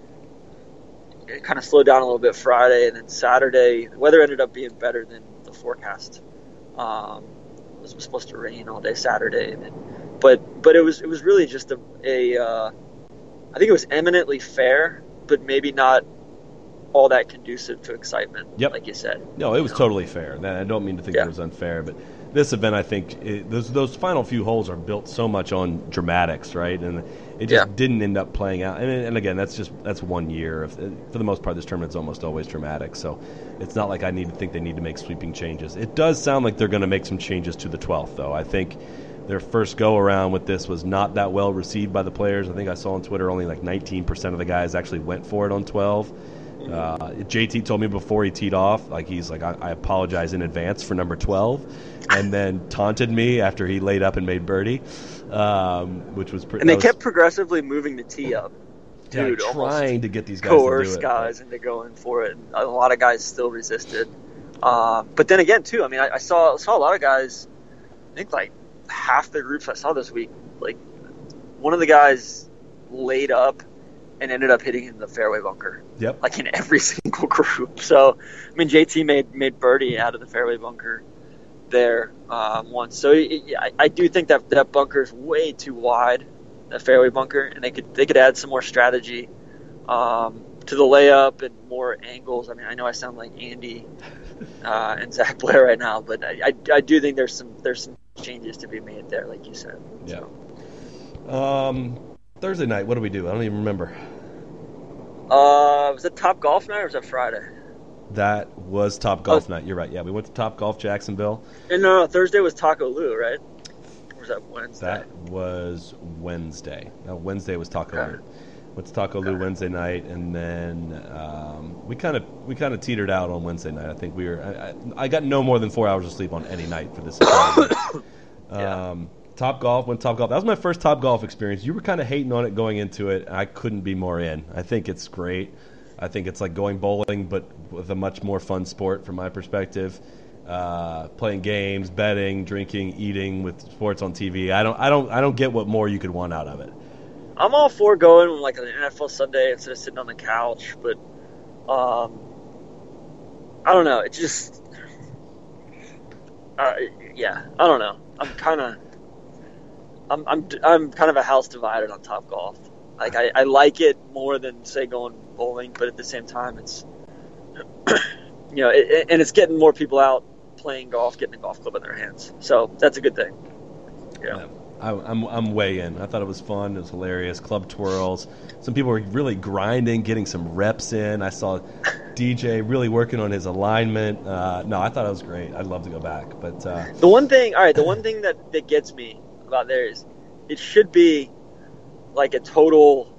it kind of slowed down a little bit Friday, and then Saturday the weather ended up being better than the forecast. Um, it was supposed to rain all day Saturday, and then, but but it was it was really just a, a uh, I think it was eminently fair, but maybe not all that conducive to excitement. Yep. Like you said. No, it was totally fair. That- I don't mean to think Yeah. it was unfair, but this event, I think, it, those those final few holes are built so much on dramatics, right? And it just Yeah. didn't end up playing out. And, and again, that's just that's one year. If, for the most part, this tournament's almost always dramatic, so it's not like I need to think they need to make sweeping changes. It does sound like they're going to make some changes to the twelfth, though. I think their first go around with this was not that well received by the players. I think I saw on Twitter only like nineteen percent of the guys actually went for it on twelve. Uh, J T told me before he teed off, like he's like, I, I apologize in advance for number twelve, and then taunted me after he laid up and made birdie, um, which was pretty. And they was, kept progressively moving the tee up. Dude, yeah, trying to get these guys coerce to do it, guys into going for it. And a lot of guys still resisted. Uh, but then again, too, I mean, I, I saw saw a lot of guys. I think like half the groups I saw this week, like one of the guys laid up and ended up hitting in the fairway bunker. Yep. Like in every single group. So, I mean, J T made made birdie out of the fairway bunker there um, once. So it, I, I do think that that bunker is way too wide. A fairway bunker, and they could they could add some more strategy um, to the layup and more angles. I mean, I know I sound like Andy uh, and Zach Blair right now, but I, I, I do think there's some there's some changes to be made there, like you said. Yeah. So. Um, Thursday night, what do we do? I don't even remember. Uh, was it Top Golf night or was that Friday? That was Top Golf oh. night. You're right. Yeah, we went to Top Golf Jacksonville. And no, no, Thursday was Taco Lou, right? Or was that Wednesday? That was Wednesday. No, Wednesday was Taco Okay. Lou. Went to Taco Okay. Lou Wednesday night, and then um, we kind of we kind of teetered out on Wednesday night. I think we were. I, I, I got no more than four hours of sleep on any night for this. Yeah. um, Top Golf went Top Golf. That was my first Top Golf experience. You were kind of hating on it going into it. I couldn't be more in. I think it's great. I think it's like going bowling, but with a much more fun sport from my perspective. Uh, playing games, betting, drinking, eating with sports on T V. I don't, I don't, I don't get what more you could want out of it. I'm all for going on like an N F L Sunday instead of sitting on the couch, but um, I don't know. It just, uh, yeah, I don't know. I'm kind of, I'm, I'm, I'm kind of a house divided on Top Golf. Like I, I like it more than say going bowling, but at the same time, it's, you know, it, it, and it's getting more people out playing golf, getting a golf club in their hands. So that's a good thing. Yeah. Yeah. I, I'm I'm way in. I thought it was fun. It was hilarious. Club twirls. Some people were really grinding, getting some reps in. I saw D J really working on his alignment. Uh, no, I thought it was great. I'd love to go back. But uh, the one thing, all right, the one thing that, that gets me about there is it should be like a total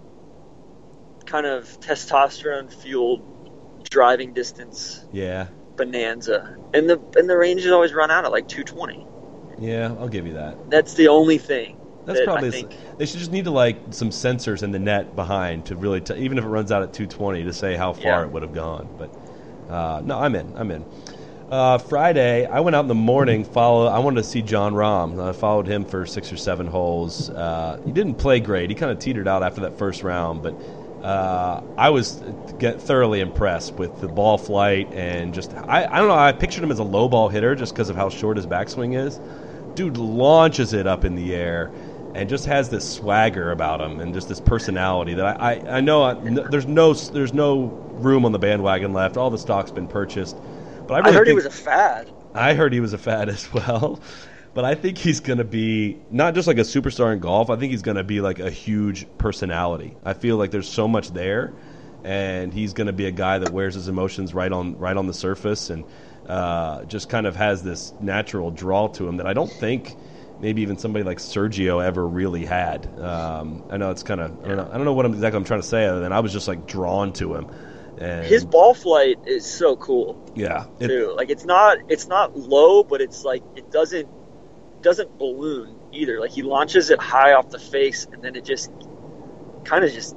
kind of testosterone-fueled driving distance yeah, bonanza, and the and the ranges always run out at like two twenty. yeah, I'll give you that. That's the only thing. That's that probably I think. they should just need to like some sensors in the net behind to really t- even if it runs out at two twenty to say how far Yeah. it would have gone. But uh, no, I'm in. I'm in. Uh, Friday, I went out in the morning. Follow. I wanted to see John Rahm. I followed him for six or seven holes. Uh, he didn't play great. He kind of teetered out after that first round, but uh, I was get thoroughly impressed with the ball flight and just I, I don't know. I pictured him as a low ball hitter just because of how short his backswing is. Dude launches it up in the air and just has this swagger about him and just this personality that I, I, I know I, no, there's no there's no room on the bandwagon left. All the stock's been purchased. But I, really I heard think, he was a fad. I heard he was a fad as well. But I think he's going to be not just like a superstar in golf. I think he's going to be like a huge personality. I feel like there's so much there, and he's going to be a guy that wears his emotions right on right on the surface and uh, just kind of has this natural draw to him that I don't think maybe even somebody like Sergio ever really had. Um, I know it's kind of I don't know I don't know what I'm, exactly I'm trying to say other than I was just like drawn to him. And His ball flight is so cool. yeah, it, Too. Like it's not it's not low, but it's like it doesn't doesn't balloon either. Like he launches it high off the face, and then it just kind of just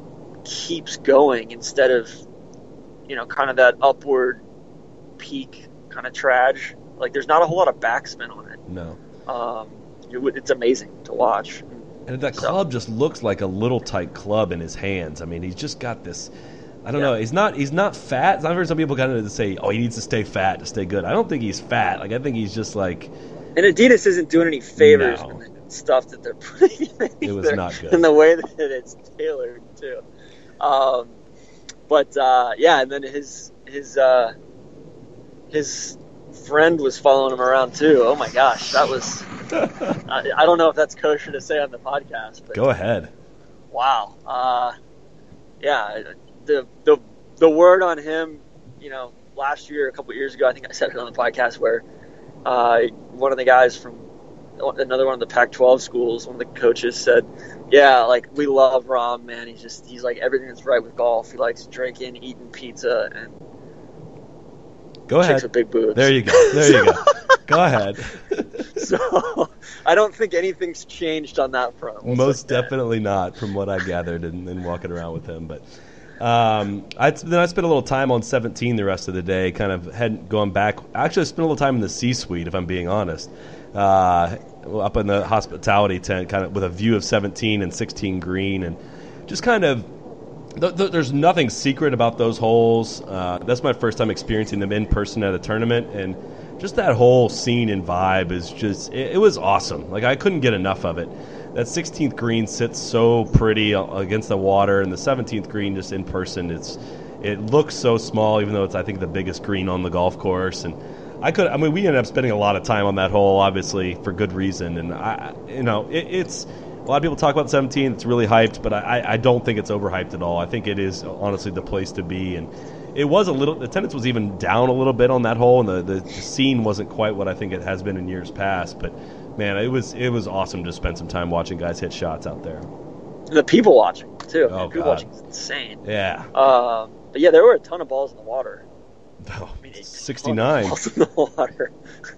keeps going instead of you know kind of that upward peak kind of trage. Like there's not a whole lot of backspin on it. no. Um, it, would- it's amazing to watch. And that So- club just looks like a little tight club in his hands. I mean, he's just got this. I don't Yeah. know. He's not. He's not fat. I've heard some people kind of say, "Oh, he needs to stay fat to stay good." I don't think he's fat. Like I think he's just like. And Adidas isn't doing any favors No. with the stuff that they're putting in It was either, not good. in the way that it's tailored too. Um, but uh, yeah, and then his his uh, his friend was following him around too. Oh my gosh, that was. I, I don't know if that's kosher to say on the podcast, but Go ahead. wow. Uh, yeah, the the the word on him, you know, last year, a couple of years ago, I think I said it on the podcast where uh, one of the guys from another one of the Pac twelve schools, one of the coaches said, yeah, like, we love Rahm, man. He's just, he's like everything that's right with golf. He likes drinking, eating pizza, and go ahead. chicks with big boobs. There you go. There you go. Go ahead. So I don't think anything's changed on that front. We'll Most definitely not, from what I gathered and, and walking around with him. But um, I then I spent a little time on seventeen the rest of the day, kind of head going back. Actually, I spent a little time in the C-suite, if I'm being honest, uh, up in the hospitality tent, kind of with a view of seventeen and sixteen green, and just kind of. Th- th- there's nothing secret about those holes. Uh, that's my first time experiencing them in person at a tournament, and just that whole scene and vibe is just, it, it was awesome. Like, I couldn't get enough of it. That sixteenth green sits so pretty against the water, and the seventeenth green just in person, it's it looks so small, even though it's, I think, the biggest green on the golf course. And I could, I mean, we ended up spending a lot of time on that hole, obviously, for good reason. And, I, you know, it, it's, a lot of people talk about seventeen. It's really hyped, but I, I don't think it's overhyped at all. I think it is honestly the place to be, and it was a little. The attendance was even down a little bit on that hole, and the, the, the scene wasn't quite what I think it has been in years past. But man, it was it was awesome to spend some time watching guys hit shots out there. The people watching too. Oh, people God. watching is insane. Yeah. Um, but yeah, there were a ton of balls in the water. Oh, I mean, a ton of sixty-nine. balls in the water.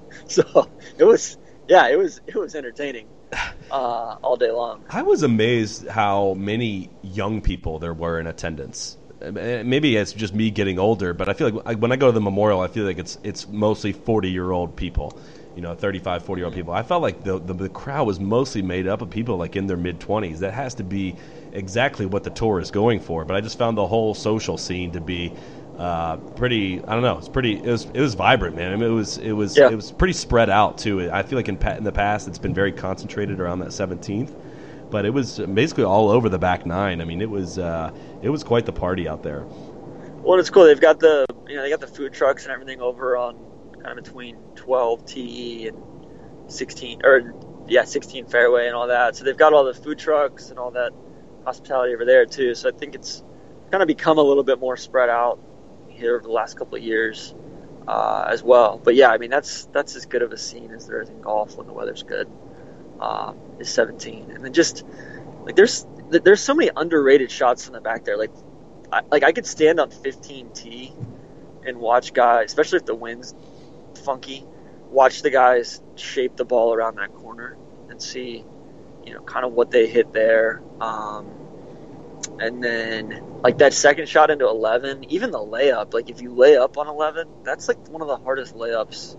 So it was, yeah, it was it was entertaining. Uh, all day long. I was amazed how many young people there were in attendance. Maybe it's just me getting older, but I feel like when I go to the Memorial, I feel like it's it's mostly forty-year-old people, you know, thirty-five, forty-year-old people. I felt like the, the the crowd was mostly made up of people like in their mid-twenties. That has to be exactly what the tour is going for. But I just found the whole social scene to be uh, pretty. I don't know. It's pretty. It was it was vibrant, man. I mean, it was it was yeah. it was pretty spread out too. I feel like in in the past, it's been very concentrated around that seventeenth. But it was basically all over the back nine. I mean, it was uh, it was quite the party out there. Well, it's cool. They've got the you know they got the food trucks and everything over on kind of between twelve T and sixteen or yeah sixteen fairway and all that. So they've got all the food trucks and all that hospitality over there too. So I think it's kind of become a little bit more spread out here over the last couple of years uh, as well. But yeah, I mean that's that's as good of a scene as there is in golf when the weather's good. Um, is seventeen, and then just like there's there's so many underrated shots from the back there. Like, I, like I could stand on fifteen T and watch guys, especially if the wind's funky, watch the guys shape the ball around that corner and see, you know, kind of what they hit there. Um, and then like that second shot into eleven, even the layup. Like if you lay up on eleven, that's like one of the hardest layups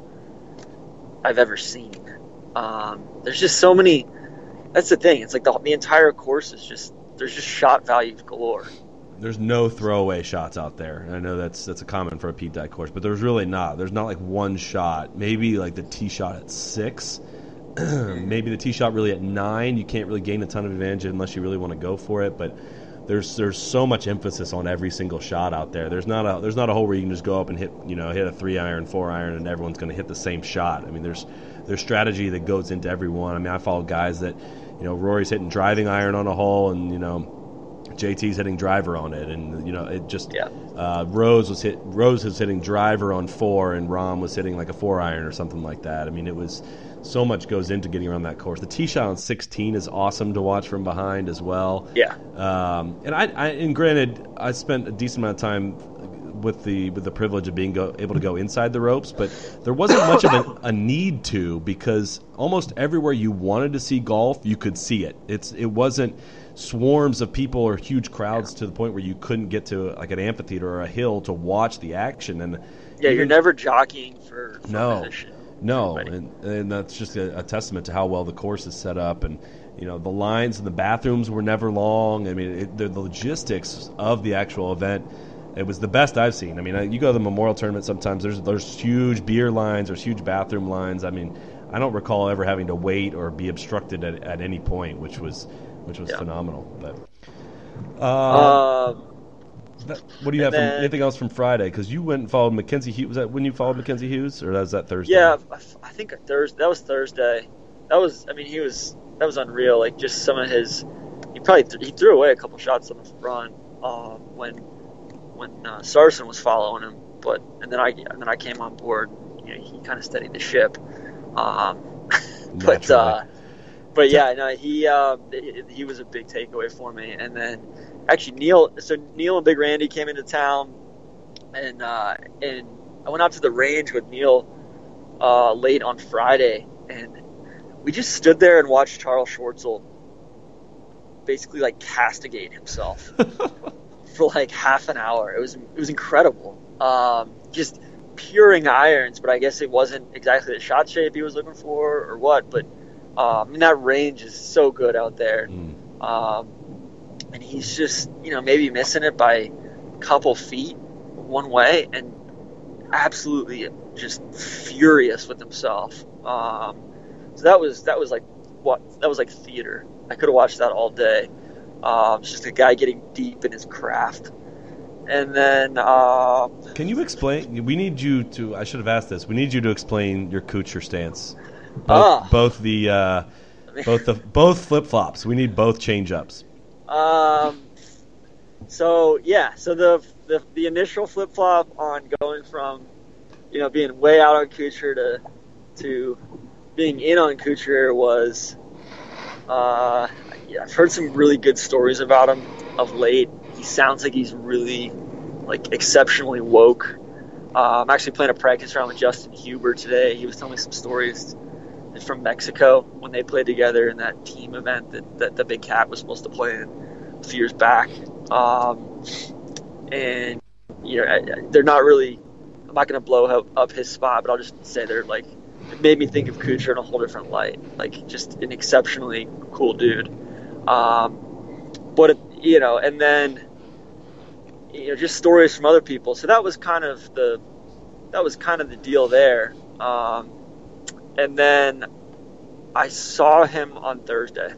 I've ever seen. Um, there's just so many. That's the thing. It's like the the entire course is just there's just shot values galore. There's no throwaway shots out there. I know that's that's a common for a Pete Dye course, but there's really not. There's not like one shot. Maybe like the tee shot at six. Maybe the tee shot really at nine. You can't really gain a ton of advantage unless you really want to go for it. But there's there's so much emphasis on every single shot out there. There's not a there's not a hole where you can just go up and hit you know hit a three iron, four iron, and everyone's going to hit the same shot. I mean, there's there's strategy that goes into every one. I mean, I follow guys that, you know, Rory's hitting driving iron on a hole, and you know, J T's hitting driver on it, and you know, it just yeah. uh, Rose was hit Rose was hitting driver on four, and Rahm was hitting like a four iron or something like that. I mean, it was so much goes into getting around that course. The tee shot on sixteen is awesome to watch from behind as well. Yeah. Um, and I, I and granted, I spent a decent amount of time with the with the privilege of being go, able to go inside the ropes, but there wasn't much of a, a need to, because almost everywhere you wanted to see golf, you could see it. It's it wasn't swarms of people or huge crowds to the point where you couldn't get to like an amphitheater or a hill to watch the action. And yeah, you're never jockeying for, for no, position. no, and, and that's just a, a testament to how well the course is set up. And you know, the lines in the bathrooms were never long. I mean, it, the, the logistics of the actual event. It was the best I've seen. I mean, you go to the Memorial Tournament sometimes, there's there's huge beer lines, there's huge bathroom lines. I mean, I don't recall ever having to wait or be obstructed at, at any point, which was which was yeah. phenomenal. But uh, um, that, what do you have then, from anything else from Friday? Because you went and followed Mackenzie Hughes. Was that when you followed Mackenzie Hughes, or was that Thursday? Yeah, I think Thursday. That was Thursday. That was. I mean, he was. That was unreal. Like just some of his. He probably th- he threw away a couple shots on the front uh, when. when uh, Sarson was following him, but and then I and then I came on board. You know, he kind of steadied the ship. Um, but uh, but yeah, no, he uh, he was a big takeaway for me. And then actually Neil, so Neil and Big Randy came into town, and uh, and I went out to the range with Neil uh, late on Friday, and we just stood there and watched Charles Schwartzel basically like castigate himself for like half an hour. It was it was incredible. Um, just puring irons, but I guess it wasn't exactly the shot shape he was looking for or what. But um, I mean, that range is so good out there, mm. um, and he's just you know maybe missing it by a couple feet one way, and absolutely just furious with himself. Um, so that was that was like what that was like theater. I could have watched that all day. Um, it's just a guy getting deep in his craft. And then, uh, can you explain? We need you to. I should have asked this. We need you to explain your Kuchar stance. Both, uh, both the, uh, both the, both flip flops. We need both change ups. Um. So yeah. So the the, the initial flip flop on going from, you know, being way out on Kuchar to to being in on Kuchar was, uh, yeah, I've heard some really good stories about him of late. He sounds like he's really, like, exceptionally woke. Uh, I'm actually playing a practice round with Justin Huber today. He was telling me some stories from Mexico when they played together in that team event that, that the Big Cat was supposed to play in a few years back. Um, and, you know, they're not really – I'm not going to blow up, up his spot, but I'll just say they're, like – it made me think of Kuchar in a whole different light. Like, just an exceptionally cool dude. Um, but, it, you know, and then – you know, just stories from other people. So that was kind of the, that was kind of the deal there. Um, and then I saw him on Thursday,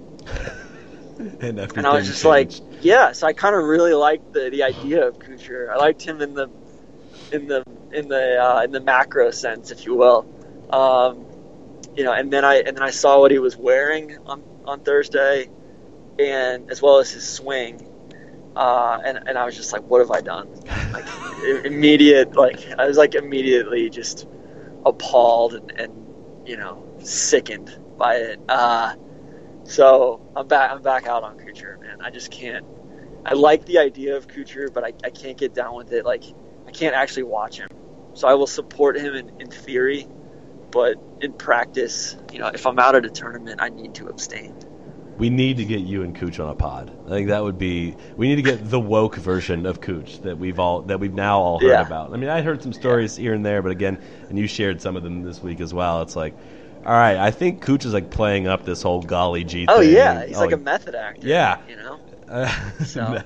and, and I was just changed. like, yeah. So I kind of really liked the, the idea of Kuchar. I liked him in the, in the, in the, uh, in the macro sense, if you will. Um, you know, and then I, and then I saw what he was wearing on, on Thursday, and as well as his swing. Uh, and, and I was just like, what have I done? Like immediate, like I was like immediately just appalled and, and you know, sickened by it. Uh, so I'm back, I'm back out on Kuchar, man. I just can't, I like the idea of Kuchar, but I, I can't get down with it. Like I can't actually watch him. So I will support him in, in theory, but in practice, you know, if I'm out at a tournament, I need to abstain. We need to get you and Cooch on a pod. I think that would be. We need to get the woke version of Cooch that we've all that we've now all heard yeah. about. I mean, I heard some stories yeah. here and there, but again, and you shared some of them this week as well. It's like, all right, I think Cooch is like playing up this whole golly gee oh, thing. yeah, he's oh, like a method actor. Yeah, you know. Uh, so.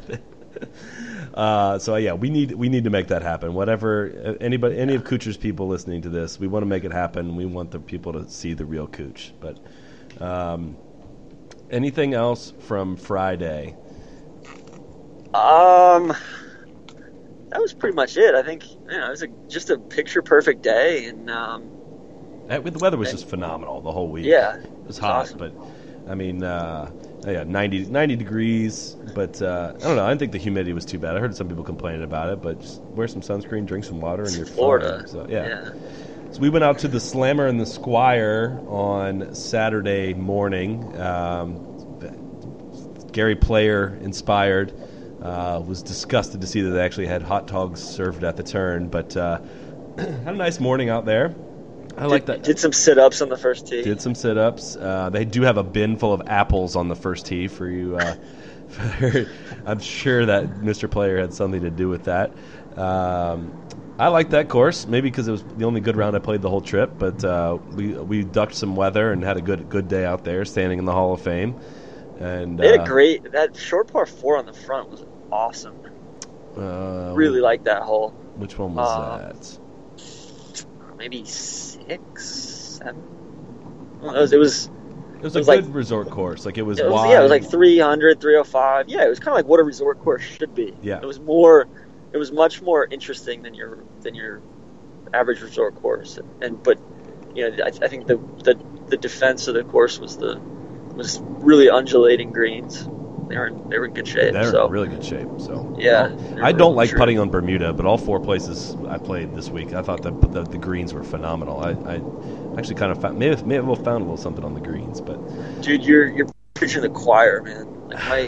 uh, so yeah, we need we need to make that happen. Whatever anybody, any of Cooch's people listening to this, we want to make it happen. We want the people to see the real Cooch, but. Um, Anything else from Friday? Um, that was pretty much it. I think you know, it was a, just a picture perfect day, and um, the weather was and, just phenomenal the whole week. Yeah, it was hot, awesome. But I mean, uh, yeah, ninety, ninety degrees. But uh, I don't know. I didn't think the humidity was too bad. I heard some people complaining about it, but just wear some sunscreen, drink some water, and you're Florida. fine. So yeah. yeah. So we went out to the Slammer and the Squire on Saturday morning. Um, Gary Player inspired. Uh, was disgusted to see that they actually had hot dogs served at the turn, but uh, had a nice morning out there. I like that. Did some sit-ups on the first tee. Did some sit-ups. Uh, they do have a bin full of apples on the first tee for you. Uh, for, I'm sure that Mister Player had something to do with that. Um, I like that course, maybe because it was the only good round I played the whole trip. But uh, we we ducked some weather and had a good good day out there, standing in the Hall of Fame. And they had uh, a great that short par four on the front was awesome. Uh, really liked that hole. Which one was uh, that? Maybe six, seven. It was. It was, it was it a was good like, resort course. Like it was, it was wide. Yeah, it was like three hundred, three oh five. Yeah, it was kind of like what a resort course should be. Yeah. It was more. It was much more interesting than your than your average resort course. And but you know, I, I think the, the the defense of the course was the was really undulating greens. They were in, they were in good shape. They're so. in really good shape. So yeah, I don't like true. putting on Bermuda, but all four places I played this week, I thought the the, the greens were phenomenal. I, I Actually, kind of found, maybe maybe we'll found a little something on the greens, but dude, you're you're preaching the choir, man. Like my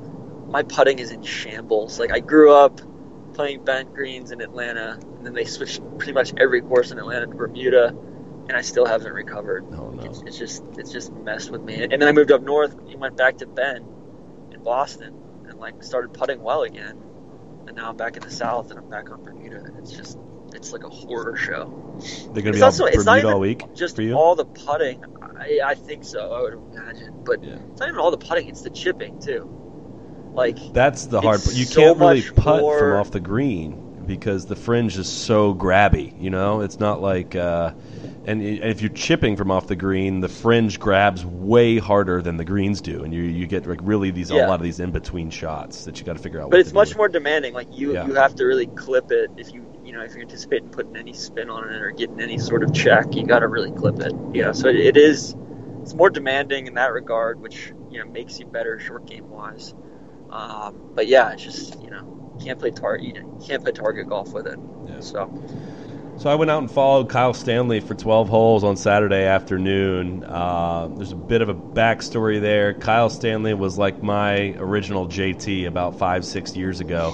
my putting is in shambles. Like I grew up playing bent greens in Atlanta, and then they switched pretty much every course in Atlanta to Bermuda, and I still haven't recovered. Oh, no. It's, it's just it's just messed with me. And then I moved up north and went back to Bend in Boston, and like started putting well again. And now I'm back in the south, and I'm back on Bermuda, and it's just it's like a horror show. They're going to It's be on also- it's not Bermuda even all week Just for you? all the putting. I, I think so. I would imagine, but Yeah. it's not even all the putting. It's the chipping too. Like That's the hard it's part. You so can't really much putt more- from off the green because the fringe is so grabby, you know? It's not like uh, and i- if you're chipping from off the green, the fringe grabs way harder than the greens do, and you you get like really these a Yeah. lot of these in between shots that you got to figure out. But what it's to much do. more demanding. Like you, Yeah. you have to really clip it if you, you know, if you're anticipating putting any spin on it or getting any sort of check, you got to really clip it. You know, so it, it is, it's more demanding in that regard, which you know makes you better short game wise. Um, but yeah, it's just you know you can't play target, you can't play target golf with it. Yeah. So So I went out and followed Kyle Stanley for twelve holes on Saturday afternoon. Uh, there's a bit of a backstory there. Kyle Stanley was like my original J T about five, six years ago,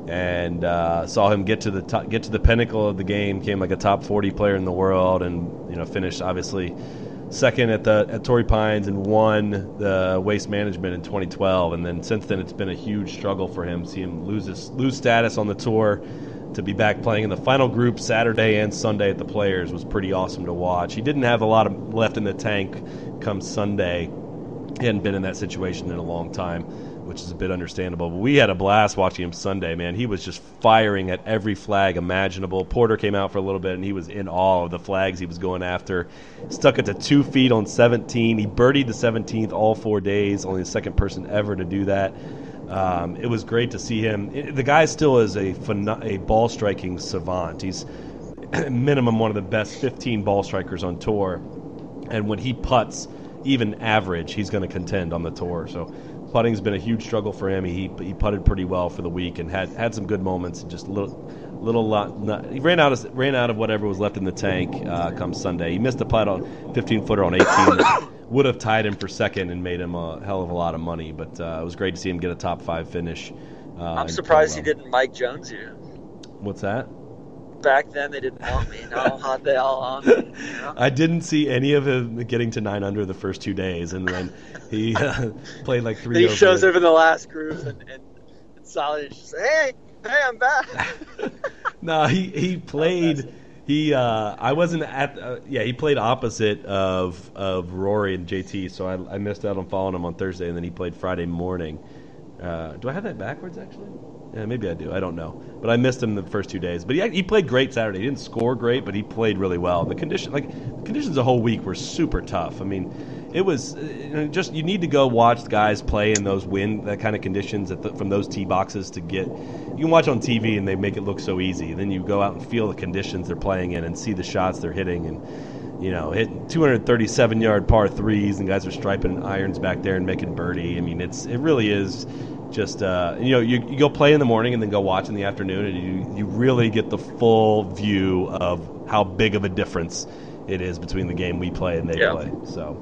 and uh, saw him get to the top, get to the pinnacle of the game. Came like a top forty player in the world, and you know finished obviously second at the at Torrey Pines and won the Waste Management in twenty twelve. And then since then, it's been a huge struggle for him. See him lose his, lose status on the tour. To be back playing in the final group Saturday and Sunday at the Players was pretty awesome to watch. He didn't have a lot of left in the tank come Sunday. He hadn't been in that situation in a long time, which is a bit understandable. But we had a blast watching him Sunday, man. He was just firing at every flag imaginable. Porter came out for a little bit, and he was in awe of the flags he was going after. Stuck it to two feet on seventeen. He birdied the seventeenth all four days, only the second person ever to do that. Um, it was great to see him. The guy still is a a ball striking savant. He's minimum one of the best fifteen ball strikers on tour, and when he putts, even average, he's going to contend on the tour. So putting's been a huge struggle for him. He he putted pretty well for the week and had, had some good moments. And just a little little lot. Not, he ran out of ran out of whatever was left in the tank. Uh, come Sunday, he missed a putt on fifteen footer on eighteen. Would have tied him for second and made him a hell of a lot of money. But uh, it was great to see him get a top five finish. Uh, I'm and surprised play he well. didn't Mike Jones you. What's that? Back then they didn't want me. Now how they all on me. You know? I didn't see any of him getting to nine under the first two days, and then he uh, played like three. He over shows it. up in the last group, and, and, and Solid is just hey, hey, I'm back. No, he he played. He uh, I wasn't at. Uh, yeah, he played opposite of of Rory and J T, so I, I missed out on following him on Thursday, and then he played Friday morning. Uh, do I have that backwards actually? Yeah, maybe I do. I don't know, but I missed him the first two days. But he he played great Saturday. He didn't score great, but he played really well. The condition, like the conditions, the whole week were super tough. I mean, it was you know, just you need to go watch guys play in those wind that kind of conditions at the, from those tee boxes to get. You can watch on T V and they make it look so easy. And then you go out and feel the conditions they're playing in and see the shots they're hitting and you know hit two hundred thirty-seven yard par threes and guys are striping irons back there and making birdie. I mean, it's it really is. Just uh, you know, you, you go play in the morning and then go watch in the afternoon, and you you really get the full view of how big of a difference it is between the game we play and they Yeah. play. So,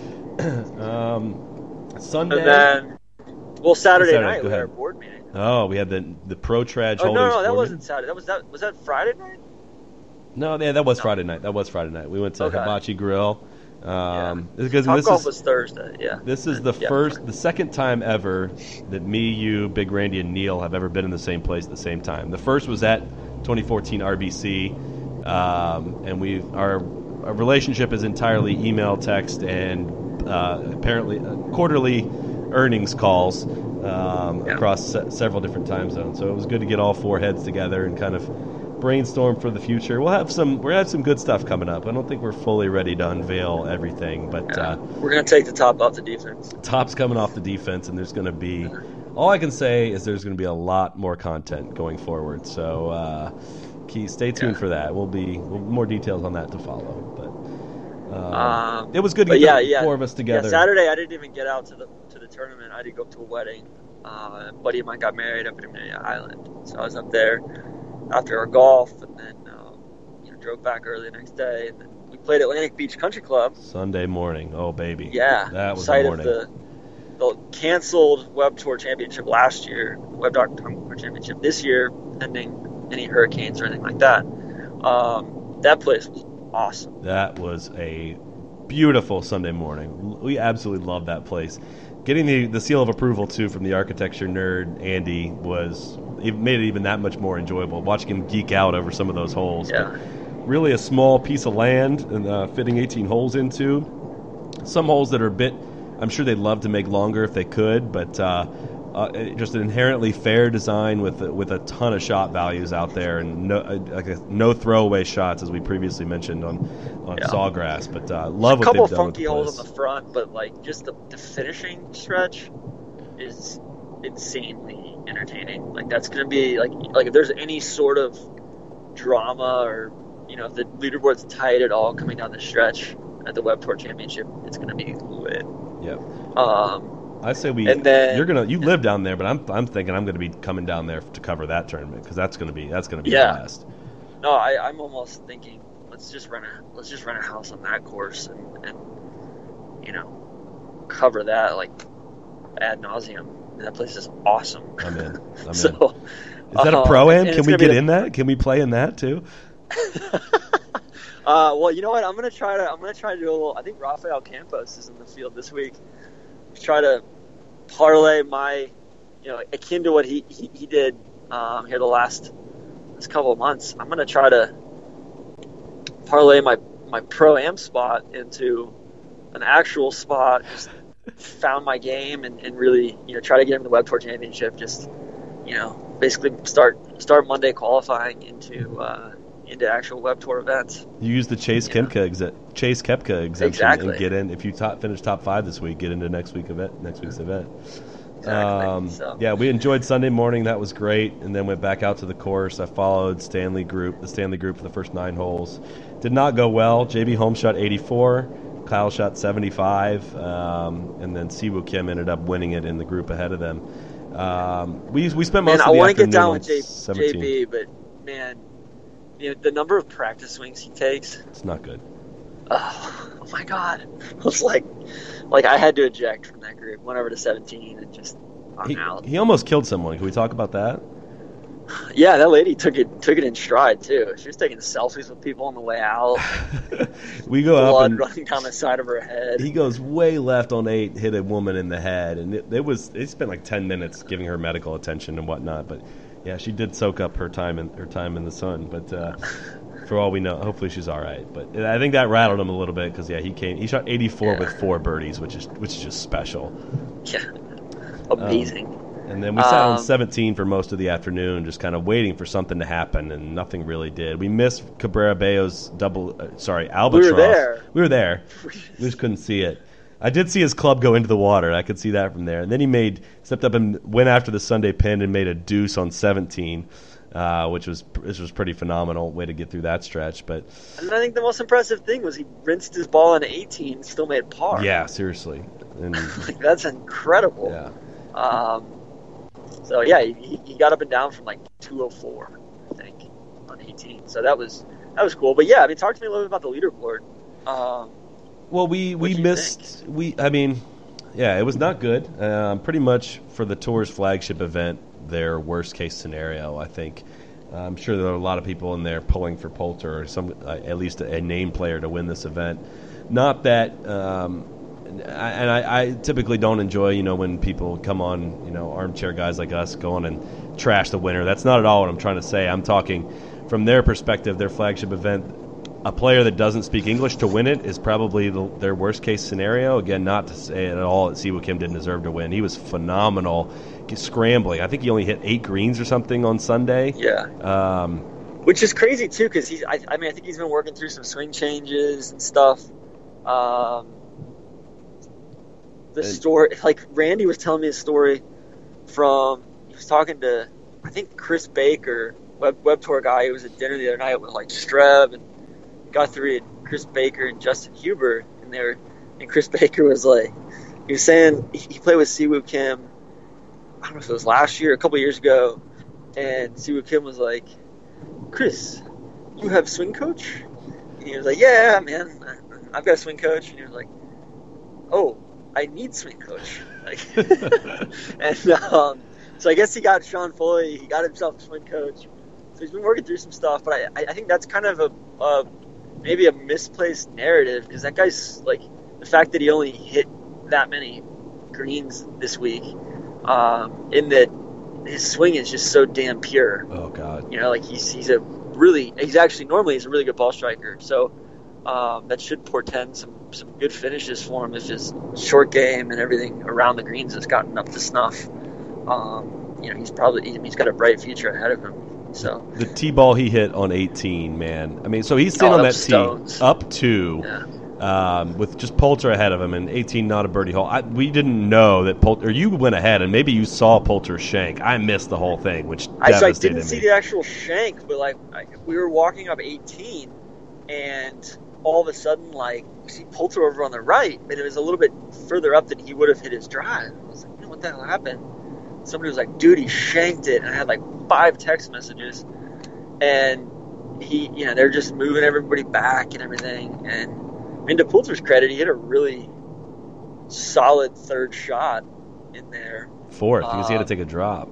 um, Sunday. And then, well, Saturday, Saturday, night go we had our ahead. board meeting. Oh, we had the the Pro Trad Oh Holdings. no, no, that board wasn't meeting. Saturday. That was that was that Friday night. No, yeah, that was Friday night. That was Friday night. We went to Okay. Hibachi Grill. Um, Yeah. because Top this golf is was Thursday. Yeah. this is the Yeah. first, the second time ever that me, you, Big Randy, and Neil have ever been in the same place at the same time. The first was at twenty fourteen R B C, um, and we our, our relationship is entirely email, text, and uh, apparently uh, quarterly earnings calls um, Yeah. across se- several different time zones. So it was good to get all four heads together and kind of brainstorm for the future. We'll have some we'll have some good stuff coming up. I don't think we're fully ready to unveil everything, but Yeah. uh, We're gonna take the top off the defense. top's coming off the defense, and there's going to be all I can say is there's going to be a lot more content going forward. So uh, key, stay tuned Yeah. for that. We'll be we'll, more details on that to follow. But uh, Um, it was good to but get yeah, the yeah. four of us together. Yeah, Saturday I didn't even get out to the to the tournament. I had to go up to a wedding. Uh, a buddy of mine got married up in Amelia Island, so I was up there after our golf, and then uh, you know drove back early the next day. And then we played Atlantic Beach Country Club. Sunday morning. Oh, baby. Yeah. That was site the morning. of the, the canceled Web Tour Championship last year, Web Tour Championship this year, pending any hurricanes or anything like that. Um, that place was awesome. That was a beautiful Sunday morning. We absolutely loved that place. Getting the, the seal of approval, too, from the architecture nerd, Andy, was it made it even that much more enjoyable. Watching him geek out over some of those holes. Yeah. But really a small piece of land and uh, fitting eighteen holes into. Some holes that are a bit, I'm sure they'd love to make longer if they could, but uh, uh, just an inherently fair design with with a ton of shot values out there and no, uh, like a, no throwaway shots, as we previously mentioned on, on Yeah. Sawgrass. But uh, love a what couple they've done with funky the holes place. on the front, but like just the, the finishing stretch is insanely entertaining. Like that's gonna be like like if there's any sort of drama or you know if the leaderboard's tight at all coming down the stretch at the Web Tour Championship, it's gonna be lit. Yep. Um, I say we. And then- you're gonna. You live down there, but I'm. I'm thinking I'm gonna be coming down there to cover that tournament because that's gonna be. That's gonna be Yeah. a blast. no, I, I'm almost thinking let's just rent a let's just rent a house on that course and, and you know cover that like ad nauseum. That place is awesome. I'm in. I'm so, in. Is that a um, pro am? and Can it's we gonna be get the- in that? Can we play in that too? Uh, well, you know what? I'm gonna try to. I'm gonna try to do a little. I think Rafael Campos is in the field this week. Try to parlay my, you know, akin to what he he, he did um, here the last this couple of months. I'm gonna try to parlay my my pro am spot into an actual spot. Just found my game and, and really, you know, try to get him the Web Tour Championship. Just, you know, basically start start Monday qualifying into. Uh, into actual Web Tour events. You use the Chase Yeah. Kepka exe- Chase Kepka exemption Exactly. and get in. If you top, finish top five this week, get into next week event. Next week's event. Exactly. Um, So- Yeah, we enjoyed Sunday morning. That was great, and then went back out to the course. I followed Stanley Group, the Stanley Group for the first nine holes. Did not go well. J B Holmes shot eighty-four. Kyle shot seventy-five, um, and then Siwoo Kim ended up winning it in the group ahead of them. Um, we we spent most Man, of I the want to afternoon get down on with J- seventeen. JB, but man, you know, the number of practice swings he takes. It's not good. Oh, oh my God! I was like, like I had to eject from that group. Went over to seventeen and just I'm He, out. he almost killed someone. Can we talk about that? Yeah, that lady took it took it in stride too. She was taking selfies with people on the way out. We go up Blood and running down the side of her head. he goes way left on eight, hit a woman in the head, and it, it was it spent like ten minutes giving her medical attention and whatnot. But yeah, she did soak up her time in her time in the sun. But uh, for all we know, hopefully she's all right. But I think that rattled him a little bit because yeah, he came he shot eighty-four Yeah. with four birdies, which is which is just special. Yeah, amazing. And then we sat on Um, seventeen for most of the afternoon, just kind of waiting for something to happen, and nothing really did. We missed Cabrera Bello's double, uh, sorry, Albatross. there. We were there. We just couldn't see it. I did see his club go into the water. I could see that from there. And then he made stepped up and went after the Sunday pin and made a deuce on seventeen, uh, which was which was pretty phenomenal way to get through that stretch. But And I think the most impressive thing was he rinsed his ball in eighteen and still made par. yeah, seriously. And Like, that's incredible. yeah. Um, so yeah, he, he got up and down from like two oh four, I think, on eighteen. So that was that was cool. But yeah, I mean, talk to me a little bit about the leaderboard. Um, Well, we, we What'd you missed we I mean, yeah, it was not good. Um, pretty much for the tour's flagship event, their worst case scenario. I think I'm sure there are a lot of people in there pulling for Poulter or some uh, at least a, a name player to win this event. Not that, um, I, and I, I typically don't enjoy you know when people come on you know armchair guys like us go on and trash the winner. That's not at all what I'm trying to say. I'm talking from their perspective, their flagship event. A player that doesn't speak English to win it is probably the, their worst case scenario. Again, not to say at all that Siwoo Kim didn't deserve to win. He was phenomenal scrambling. I think he only hit eight greens or something on Sunday. yeah, Um, which is crazy too, because he's. I, I mean, I think he's been working through some swing changes and stuff. Um, the And- story, like Randy was telling me a story from. He was talking to, I think Chris Baker, web web tour guy, who was at dinner the other night with like Streb and Guthrie and Chris Baker and Justin Huber, and they were, and Chris Baker was like, he was saying he he played with Siwoo Kim. I don't know if it was last year, a couple years ago, and Siwoo Kim was like, "Chris, you have swing coach?" he was like, yeah, man, I've got a swing coach. And he was like, oh, I need swing coach. Like, and um, so I guess he got Sean Foley. He got himself a swing coach. So he's been working through some stuff. But I, I think that's kind of a, a maybe a misplaced narrative, because that guy's like, the fact that he only hit that many greens this week, um, in that his swing is just so damn pure. Oh God. You know, like he's he's a really he's actually normally he's a really good ball striker. So um, that should portend some some good finishes for him if his short game and everything around the greens has gotten up to snuff. Um, you know, he's probably he's got a bright future ahead of him. So the tee ball he hit on eighteen, man. I mean, so he's sitting oh, on that stones. tee up two. Yeah. Um, with just Poulter ahead of him, and eighteen not a birdie hole. I, we didn't know that Poulter, or you went ahead and maybe you saw Poulter's shank. I missed the whole thing, which I, so I devastated didn't see me. the actual shank, but like I, we were walking up eighteen, and all of a sudden, like we see Poulter over on the right, and it was a little bit further up than he would have hit his drive. I was like, you know what the hell happened? Somebody was like, dude, he shanked it, and I had like five text messages, and he, you know, they're just moving everybody back and everything, and. I mean, to Poulter's credit, he hit a really solid third shot in there. Fourth, because uh, he had to take a drop.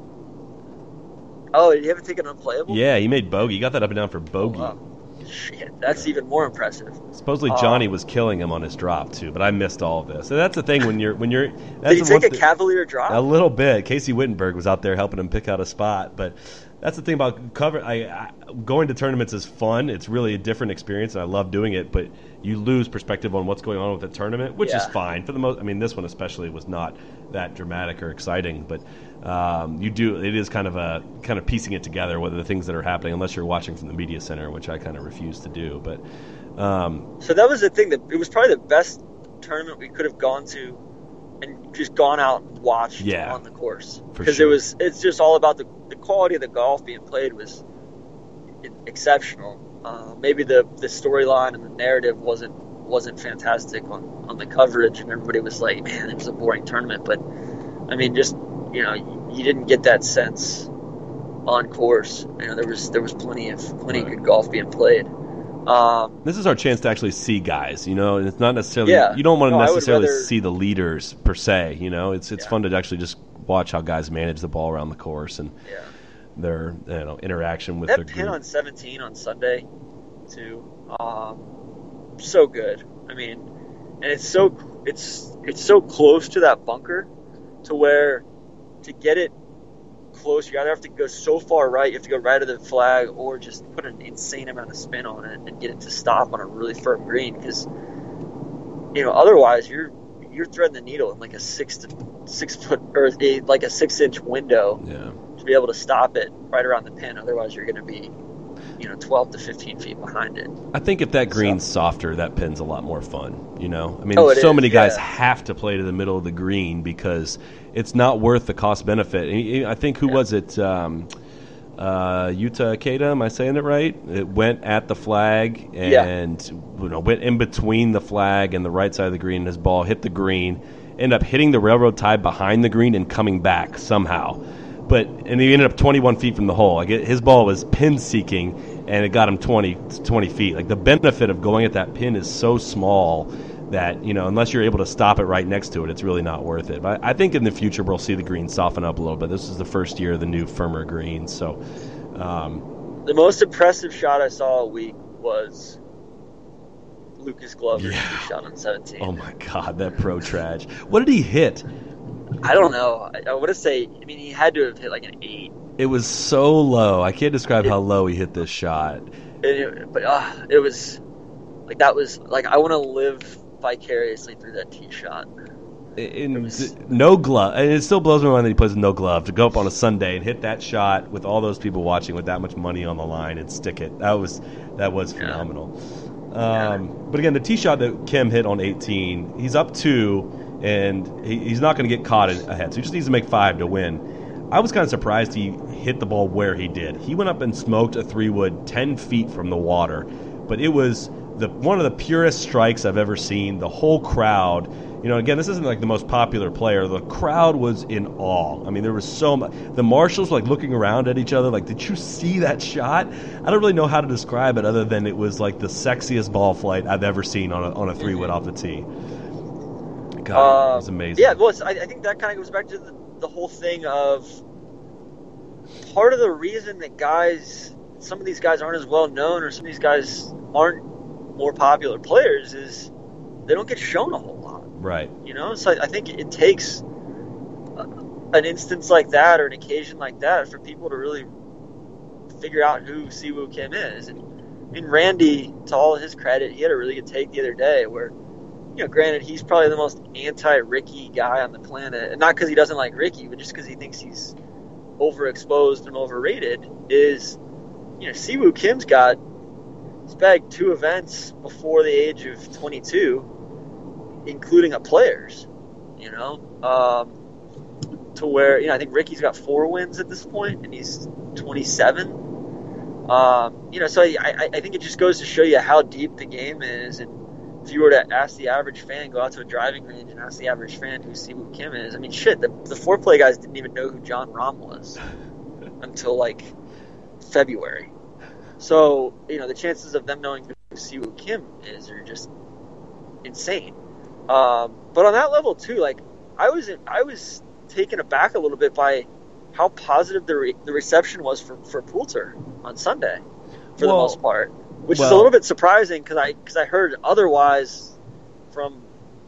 Oh, did he have to take an unplayable? Yeah, he made bogey. He got that up and down for bogey. Oh, wow. Shit, that's even more impressive. Supposedly Johnny uh, was killing him on his drop too, but I missed all of this. So that's the thing when you're when you're. That's Did he the take one a thing- cavalier drop? A little bit. Casey Wittenberg was out there helping him pick out a spot, but that's the thing about cover. I, I going to tournaments is fun. It's really a different experience, and I love doing it. But you lose perspective on what's going on with the tournament, which Yeah. is fine for the most. I mean, this one especially was not that dramatic or exciting, but um, you do. It is kind of a kind of piecing it together, whether the things that are happening, unless you're watching from the media center, which I kind of refuse to do. But um, So that was the thing. That it was probably the best tournament we could have gone to, and just gone out and watched Yeah, on the course, for because sure. it was. It's just all about the the quality of the golf being played was exceptional. Uh, maybe the, the storyline and the narrative wasn't wasn't fantastic on, on the coverage, and everybody was like, "Man, it was a boring tournament." But I mean, just you know, you, you didn't get that sense on course. You know, there was there was plenty of plenty Right. of good golf being played. Um, This is our chance to actually see guys, you know, and it's not necessarily, Yeah. you don't want to No, I would necessarily rather- see the leaders per se, you know, it's it's Yeah. fun to actually just watch how guys manage the ball around the course and yeah. their, you know, interaction with That the pin group. on seventeen on Sunday, too, um, so good. I mean, and it's so it's it's so close to that bunker, to where to get it close, you either have to go so far right, you have to go right of the flag, or just put an insane amount of spin on it and get it to stop on a really firm green. Because you know, otherwise you're you're threading the needle in like a six to six foot or a, like a six inch window Yeah. to be able to stop it right around the pin. Otherwise, you're going to be, you know, twelve to fifteen feet behind it. I think if that green's So- softer, that pin's a lot more fun, you know? I mean, Oh, it so is, many guys yeah. have to play to the middle of the green because it's not worth the cost benefit. And I think, who Yeah. was it? Um, uh, Yuta Ikeda, am I saying it right? It went at the flag and you know went in between the flag and the right side of the green, and his ball hit the green, ended up hitting the railroad tie behind the green and coming back somehow. But and he ended up twenty-one feet from the hole. Like it, his ball was pin seeking, and it got him twenty, twenty feet. Like the benefit of going at that pin is so small that, you know, unless you're able to stop it right next to it, it's really not worth it. But I think in the future we'll see the green soften up a little bit. This is the first year of the new firmer greens, so um, The most impressive shot I saw all week was Lucas Glover's Yeah. shot on seventeen. oh my God, that pro trage. What did he hit? I don't know. I, I want to say, I mean, he had to have hit like an eight. It was so low. I can't describe how low he hit this shot. And it, but uh, it was like that was like I want to live vicariously through that tee shot. In, was- no glove, and it still blows my mind that he plays with no glove to go up on a Sunday and hit that shot with all those people watching with that much money on the line and stick it. That was that was phenomenal. Um, but again, the tee shot that Kim hit on eighteen, he's up two, and he, he's not going to get caught in, ahead. So he just needs to make five to win. I was kind of surprised he hit the ball where he did. He went up and smoked a three wood ten feet from the water, but it was the one of the purest strikes I've ever seen. The whole crowd You know, again, this isn't like the most popular player. The crowd was in awe. I mean, there was so much. The marshals were like looking around at each other, like, did you see that shot? I don't really know how to describe it other than it was like the sexiest ball flight I've ever seen on a, on a three wood off the tee. God, um, it was amazing. Yeah, well, it's, I, I think that kind of goes back to the, the whole thing of part of the reason that guys, some of these guys aren't as well known, or some of these guys aren't more popular players, is they don't get shown a whole lot. Right. You know, so I, I think it takes a, an instance like that or an occasion like that for people to really figure out who Siwoo Kim is. And I mean, Randy, to all his credit, he had a really good take the other day where, you know, granted, he's probably the most anti-Ricky guy on the planet, and not because he doesn't like Ricky, but just because he thinks he's overexposed and overrated, is, you know, Siwoo Kim's got, he's bagged two events before the age of twenty-two, including a players, you know, um, to where, you know, I think Ricky's got four wins at this point, and he's twenty-seven. Um, you know, so I, I, I think it just goes to show you how deep the game is. And if you were to ask the average fan, go out to a driving range and ask the average fan who Siwoo Kim is, I mean, shit, the, the foreplay guys didn't even know who John Rahm was until, like, February. So, you know, the chances of them knowing who Siwoo Kim is are just insane. Um, but on that level too, like I was, I was taken aback a little bit by how positive the re- the reception was for for Poulter on Sunday, for well, the most part, which well, is a little bit surprising because I because I heard otherwise from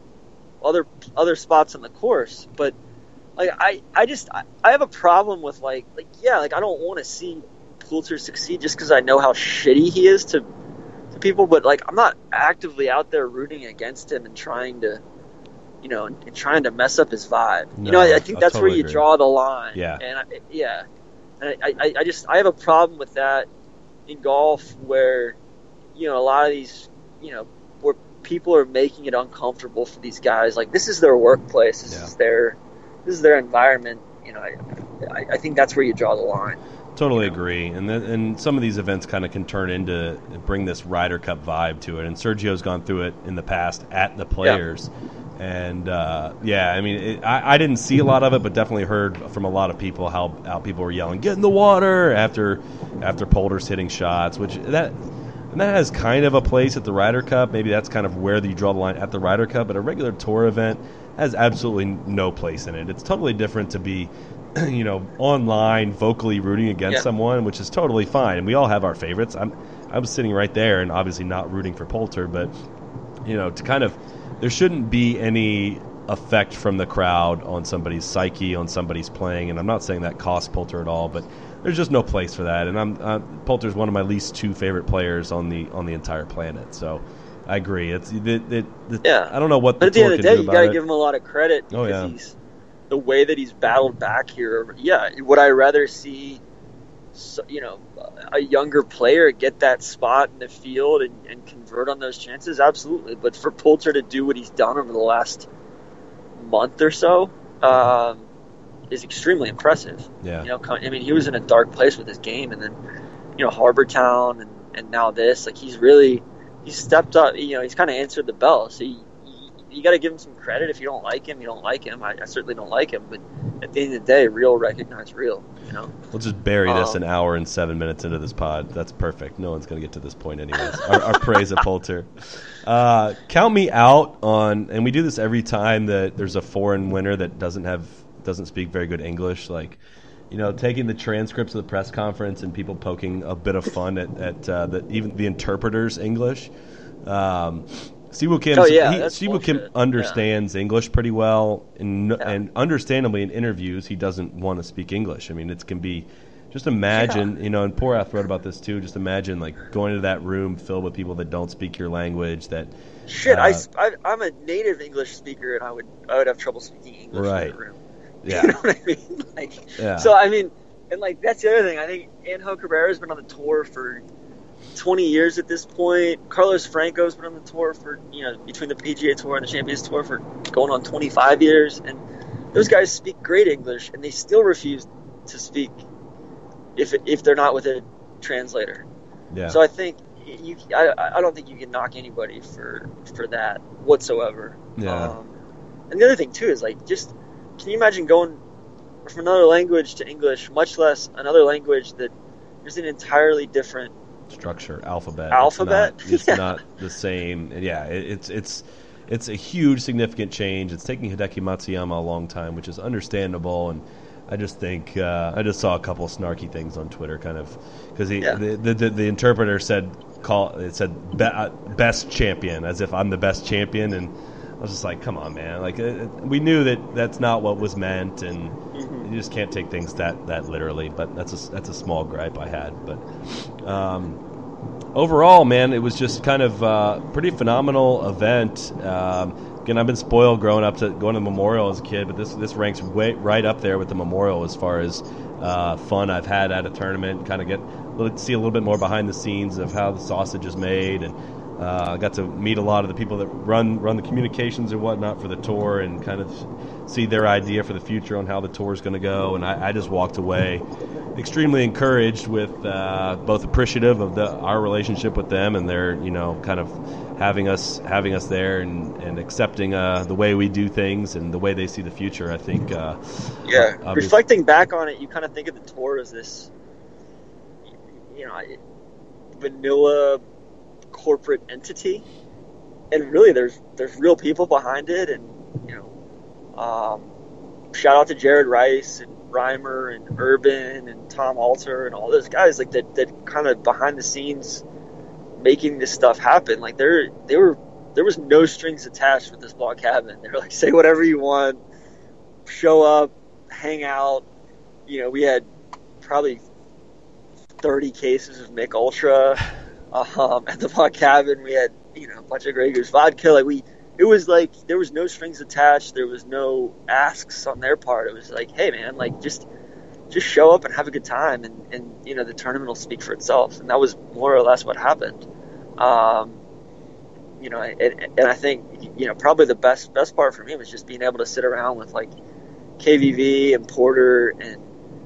other other spots on the course. But like I, I just I, I have a problem with like like yeah like I don't want to see Poulter succeed just because I know how shitty he is to. people, but like I'm not actively out there rooting against him and trying to, you know, and trying to mess up his vibe. No, you know, I, I think that's I totally where you agree. draw the line. Yeah, and I, yeah, and I, I, I just I have a problem with that in golf, where you know a lot of these, you know, where people are making it uncomfortable for these guys. Like this is their workplace, this yeah. is their, this is their environment. You know, I, I think that's where you draw the line. Totally you know? agree, and then, and some of these events kind of can turn into bring this Ryder Cup vibe to it. And Sergio's gone through it in the past at the Players, yeah. and uh, yeah, I mean, it, I, I didn't see a lot of it, but definitely heard from a lot of people how, how people were yelling, "Get in the water!" after after Poulter's hitting shots, which that and that has kind of a place at the Ryder Cup. Maybe that's kind of where you draw the line at the Ryder Cup, but a regular tour event has absolutely no place in it. It's totally different to be, you know, online vocally rooting against yeah. someone, which is totally fine. And we all have our favorites. I'm I was sitting right there and obviously not rooting for Poulter, but you know, to kind of there shouldn't be any effect from the crowd on somebody's psyche, on somebody's playing, and I'm not saying that costs Poulter at all, but there's just no place for that. And I'm uh, Poulter's one of my least two favorite players on the on the entire planet. So I agree. It's it, it, it, yeah. I don't know what but the at the end of the day, you got to give him a lot of credit oh, because yeah. he's the way that he's battled back here. Yeah, would I rather see, you know, a younger player get that spot in the field and, and convert on those chances? Absolutely. But for Poulter to do what he's done over the last month or so um, is extremely impressive. Yeah. You know, I mean, he was in a dark place with his game, and then, you know, Harbour Town and, and now this. Like, he's really he's stepped up. You know, he's kind of answered the bell. So he, you got to give him some credit. If you don't like him, you don't like him. I, I certainly don't like him, but at the end of the day, real recognize real. You know. We'll just bury this um, an hour and seven minutes into this pod. That's perfect. No one's going to get to this point anyways. our, our praise of Poulter. Uh, count me out on, and we do this every time that there's a foreign winner that doesn't have doesn't speak very good English. Like, you know, taking the transcripts of the press conference and people poking a bit of fun at, at uh, the, even the interpreter's English. Um, Siwoo Kim, oh, yeah, he, Siwoo Kim understands yeah. English pretty well, and yeah. and understandably in interviews he doesn't want to speak English. I mean, it can be, just imagine, yeah. you know, and Porath wrote about this too. Just imagine like going into that room filled with people that don't speak your language. That shit, uh, I, I I'm a native English speaker, and I would I would have trouble speaking English right. in that room. Yeah, you know what I mean? Like, yeah. So I mean, and like that's the other thing. I think Angel Cabrera has been on the tour for twenty years at this point. Carlos Franco's been on the tour for, you know, between the P G A Tour and the Champions Tour for going on twenty-five years. And those guys speak great English, and they still refuse to speak if if they're not with a translator. Yeah. So I think you, I, I don't think you can knock anybody for for that whatsoever. Yeah. Um, and the other thing too is like, just can you imagine going from another language to English, much less another language that there's an entirely different structure, alphabet. Alphabet, It's not, it's yeah. not the same. And yeah, it, it's it's it's a huge, significant change. It's taking Hideki Matsuyama a long time, which is understandable. And I just think uh, I just saw a couple of snarky things on Twitter, kind of because Yeah. the, the, the the interpreter said call it said be, uh, best champion, as if I'm the best champion, and I was just like, come on, man! Like it, it- we knew that that's not what was meant, and Mhm. you just can't take things that, that literally. But that's a that's a small gripe I had. But um, overall, man, it was just kind of uh, pretty phenomenal event. Um, again, I've been spoiled growing up to going to the Memorial as a kid, but this this ranks way right up there with the Memorial as far as uh, fun I've had at a tournament. Kind of get see a little bit more behind the scenes of how the sausage is made, and uh, I got to meet a lot of the people that run run the communications and whatnot for the tour, and kind of see their idea for the future on how the tour is going to go. And I, I just walked away extremely encouraged, with uh, both appreciative of the our relationship with them and their, you know, kind of having us having us there, and, and accepting uh, the way we do things and the way they see the future. I think uh, Yeah, obvious- reflecting back on it, you kind of think of the tour as this, you know, vanilla corporate entity, and really there's there's real people behind it, and you know, um, shout out to Jared Rice and Reimer and Urban and Tom Alter and all those guys like that that kind of behind the scenes making this stuff happen. Like there they were there was no strings attached with this Blog Cabin. They were like, say whatever you want, show up, hang out. You know, we had probably thirty cases of Mick Ultra um, at the Blog Cabin. We had, you know, a bunch of Grey Goose vodka. Like we, it was like there was no strings attached. There was no asks on their part. It was like, hey man, like just just show up and have a good time, and, and you know the tournament will speak for itself. And that was more or less what happened. Um, you know, and, and I think, you know, probably the best best part for me was just being able to sit around with like K V V and Porter and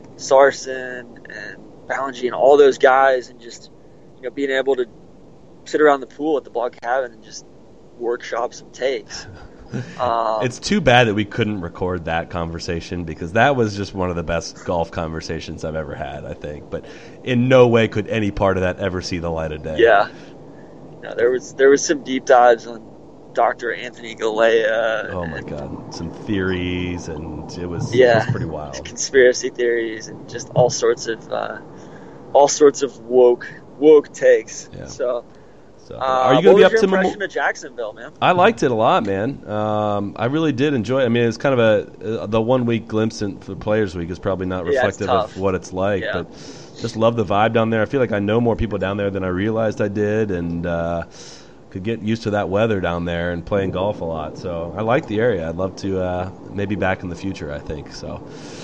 Sarson and Ballingy and all those guys, and just, you know, being able to sit around the pool at the Blog Cabin and just workshop some takes. Um, it's too bad that we couldn't record that conversation, because that was just one of the best golf conversations I've ever had, I think. But in no way could any part of that ever see the light of day. yeah, no, there was there was some deep dives on Doctor Anthony Galea. Oh my and God, some theories, and it was, Yeah. it was pretty wild. conspiracy theories and just all sorts of uh, all sorts of woke woke takes. Yeah. So, So, uh, are you what going to be was up your to Memo- impression of Jacksonville, man? I liked it a lot, man. Um, I really did enjoy it. I mean, it's kind of a uh, the one week glimpse in, for Players Week is probably not Yeah, it's reflective tough. of what it's like, Yeah. but just love the vibe down there. I feel like I know more people down there than I realized I did, and uh, could get used to that weather down there and playing golf a lot. So I like the area. I'd love to uh, maybe back in the future, I think. So,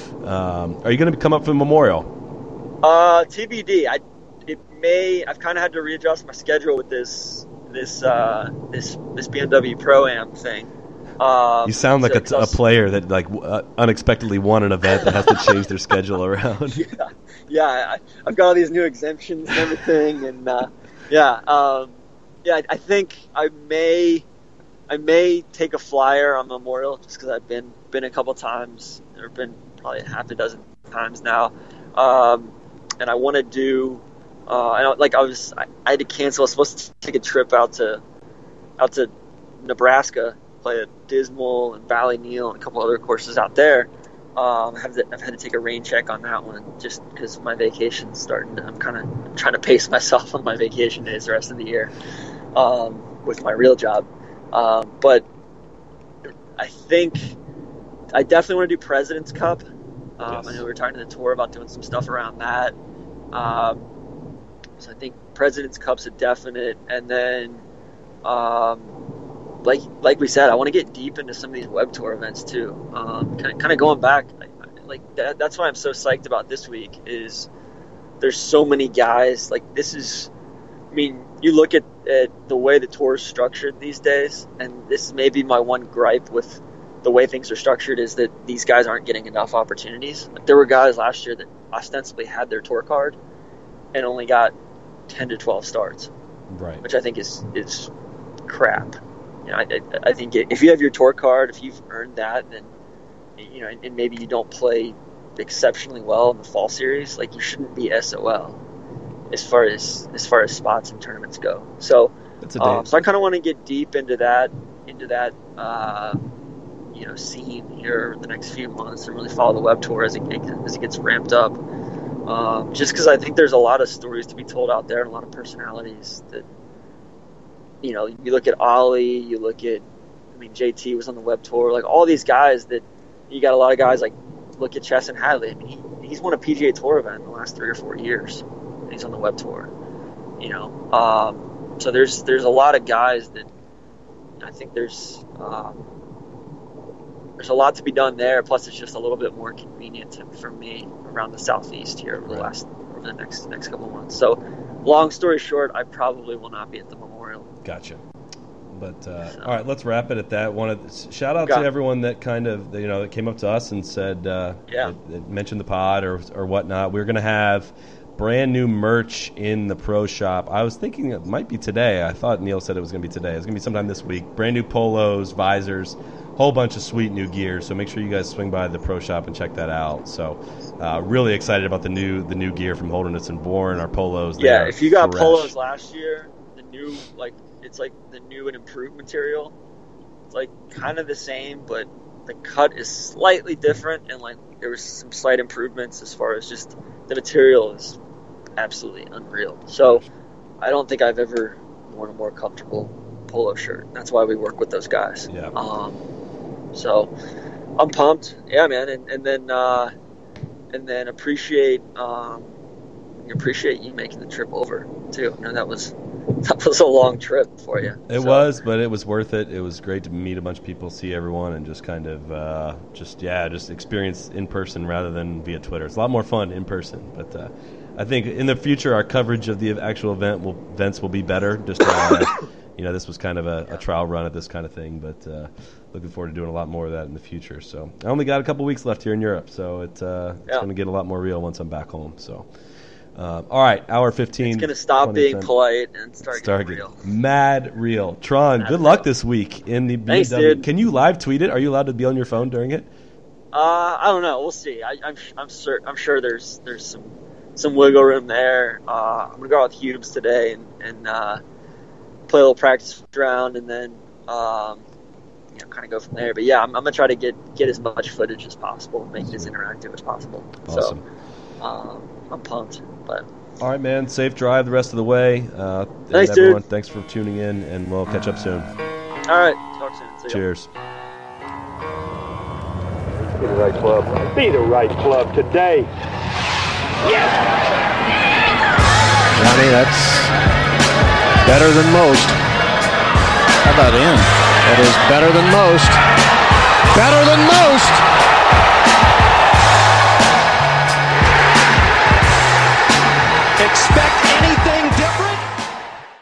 um, are you going to come up for Memorial? Uh, T B D. I it may. I've kind of had to readjust my schedule with this this uh, this this B M W Pro-Am thing. Um, You sound like so- a, a 'cause- player that like w- uh, unexpectedly won an event that has to change their schedule around. Yeah, yeah. I, I've got all these new exemptions and everything, and uh, yeah, um, yeah. I, I think I may, I may take a flyer on Memorial just because I've been been a couple times. There've been probably a half a dozen times now, um, and I want to do. Uh, I don't, like I was, I, I had to cancel. I was supposed to take a trip out to, out to Nebraska, play at Dismal and Valley Neal and a couple other courses out there. Um, I have to, I've had to take a rain check on that one just because my vacation's starting to, I'm kind of trying to pace myself on my vacation days the rest of the year um, with my real job. Um, but I think I definitely want to do President's Cup. Um, Yes. I know we were talking to the tour about doing some stuff around that. Um, so I think President's Cup's a definite. And then, um, like like we said, I want to get deep into some of these web tour events too. Um, kind of, kind of going back, like, like that, that's why I'm so psyched about this week. Is there's so many guys. Like this is, I mean, you look at, at the way the tour is structured these days, and this is maybe my one gripe with the way things are structured is that these guys aren't getting enough opportunities. Like there were guys last year that ostensibly had their tour card and only got ten to twelve starts, Right. which I think is is crap. you know, I, I think if you have your tour card, if you've earned that, then you know, and maybe you don't play exceptionally well in the fall series, like you shouldn't be S O L as far as as far as spots and tournaments go. So, um, so I kind of want to get deep into that into that uh, you know scene here the next few months and really follow the Web Tour as it as it gets ramped up. Um, just because I think there's a lot of stories to be told out there and a lot of personalities that, you know, you look at Ollie, you look at, I mean, J T was on the Web Tour, like all these guys that you got a lot of guys like, look at Chesson Hadley. I mean, he, he's won a P G A Tour event in the last three or four years. And he's on the Web Tour, you know. Um, so there's there's a lot of guys that I think there's um, there's a lot to be done there. Plus, it's just a little bit more convenient to, for me around the Southeast here over the last over the next next couple of months. So, long story short, I probably will not be at the Memorial. Gotcha. But uh, so. All right, let's wrap it at that. Wanted shout out Got to it. everyone that kind of that, you know that came up to us and said uh, yeah. that, that mentioned the pod or or whatnot. We're gonna have brand new merch in the pro shop. I was thinking it might be today. I thought Neil said it was gonna be today. It's gonna be sometime this week. Brand new polos, visors, whole bunch of sweet new gear. So make sure you guys swing by the pro shop and check that out. So uh, really excited about the new the new gear from Holderness and Bourne. Our polos. Yeah, if you got fresh. polos last year, the new like. It's like the new and improved material. It's like kind of the same, but the cut is slightly different, and like there was some slight improvements as far as just the material is absolutely unreal. So I don't think I've ever worn a more comfortable polo shirt. That's why we work with those guys. Yeah. Um. So I'm pumped. Yeah, man, and and then uh, and then appreciate um appreciate you making the trip over too. You know, that was. That was a long trip for you. It so. was, but it was worth it. It was great to meet a bunch of people, see everyone, and just kind of, uh, just yeah, just experience in person rather than via Twitter. It's a lot more fun in person. But uh, I think in the future, our coverage of the actual event will events will be better. Just uh, you know, this was kind of a, a trial run at this kind of thing, but uh, looking forward to doing a lot more of that in the future. So I only got a couple weeks left here in Europe, so it, uh, it's yeah. going to get a lot more real once I'm back home. So. Uh, all right, hour fifteen. It's going to stop being polite and start, start getting real. Mad real. Tron, mad good luck this week in the B M W. Thanks, dude. Can you live tweet it? Are you allowed to be on your phone during it? Uh, I don't know. We'll see. I, I'm I'm sure I'm sure there's there's some some wiggle room there. Uh, I'm gonna go out with Hubes today and and uh, play a little practice round and then um, you know kind of go from there. But yeah, I'm, I'm gonna try to get get as much footage as possible, and make it as interactive as possible. Awesome. So um, I'm pumped. But all right, man. Safe drive the rest of the way. Uh, thanks, everyone, dude. Thanks for tuning in, and we'll catch up soon. All right. Talk soon. See Cheers. Be the right club. Be the right club today. Yes! Johnny, that's better than most. How about in? That is better than most. Better than most!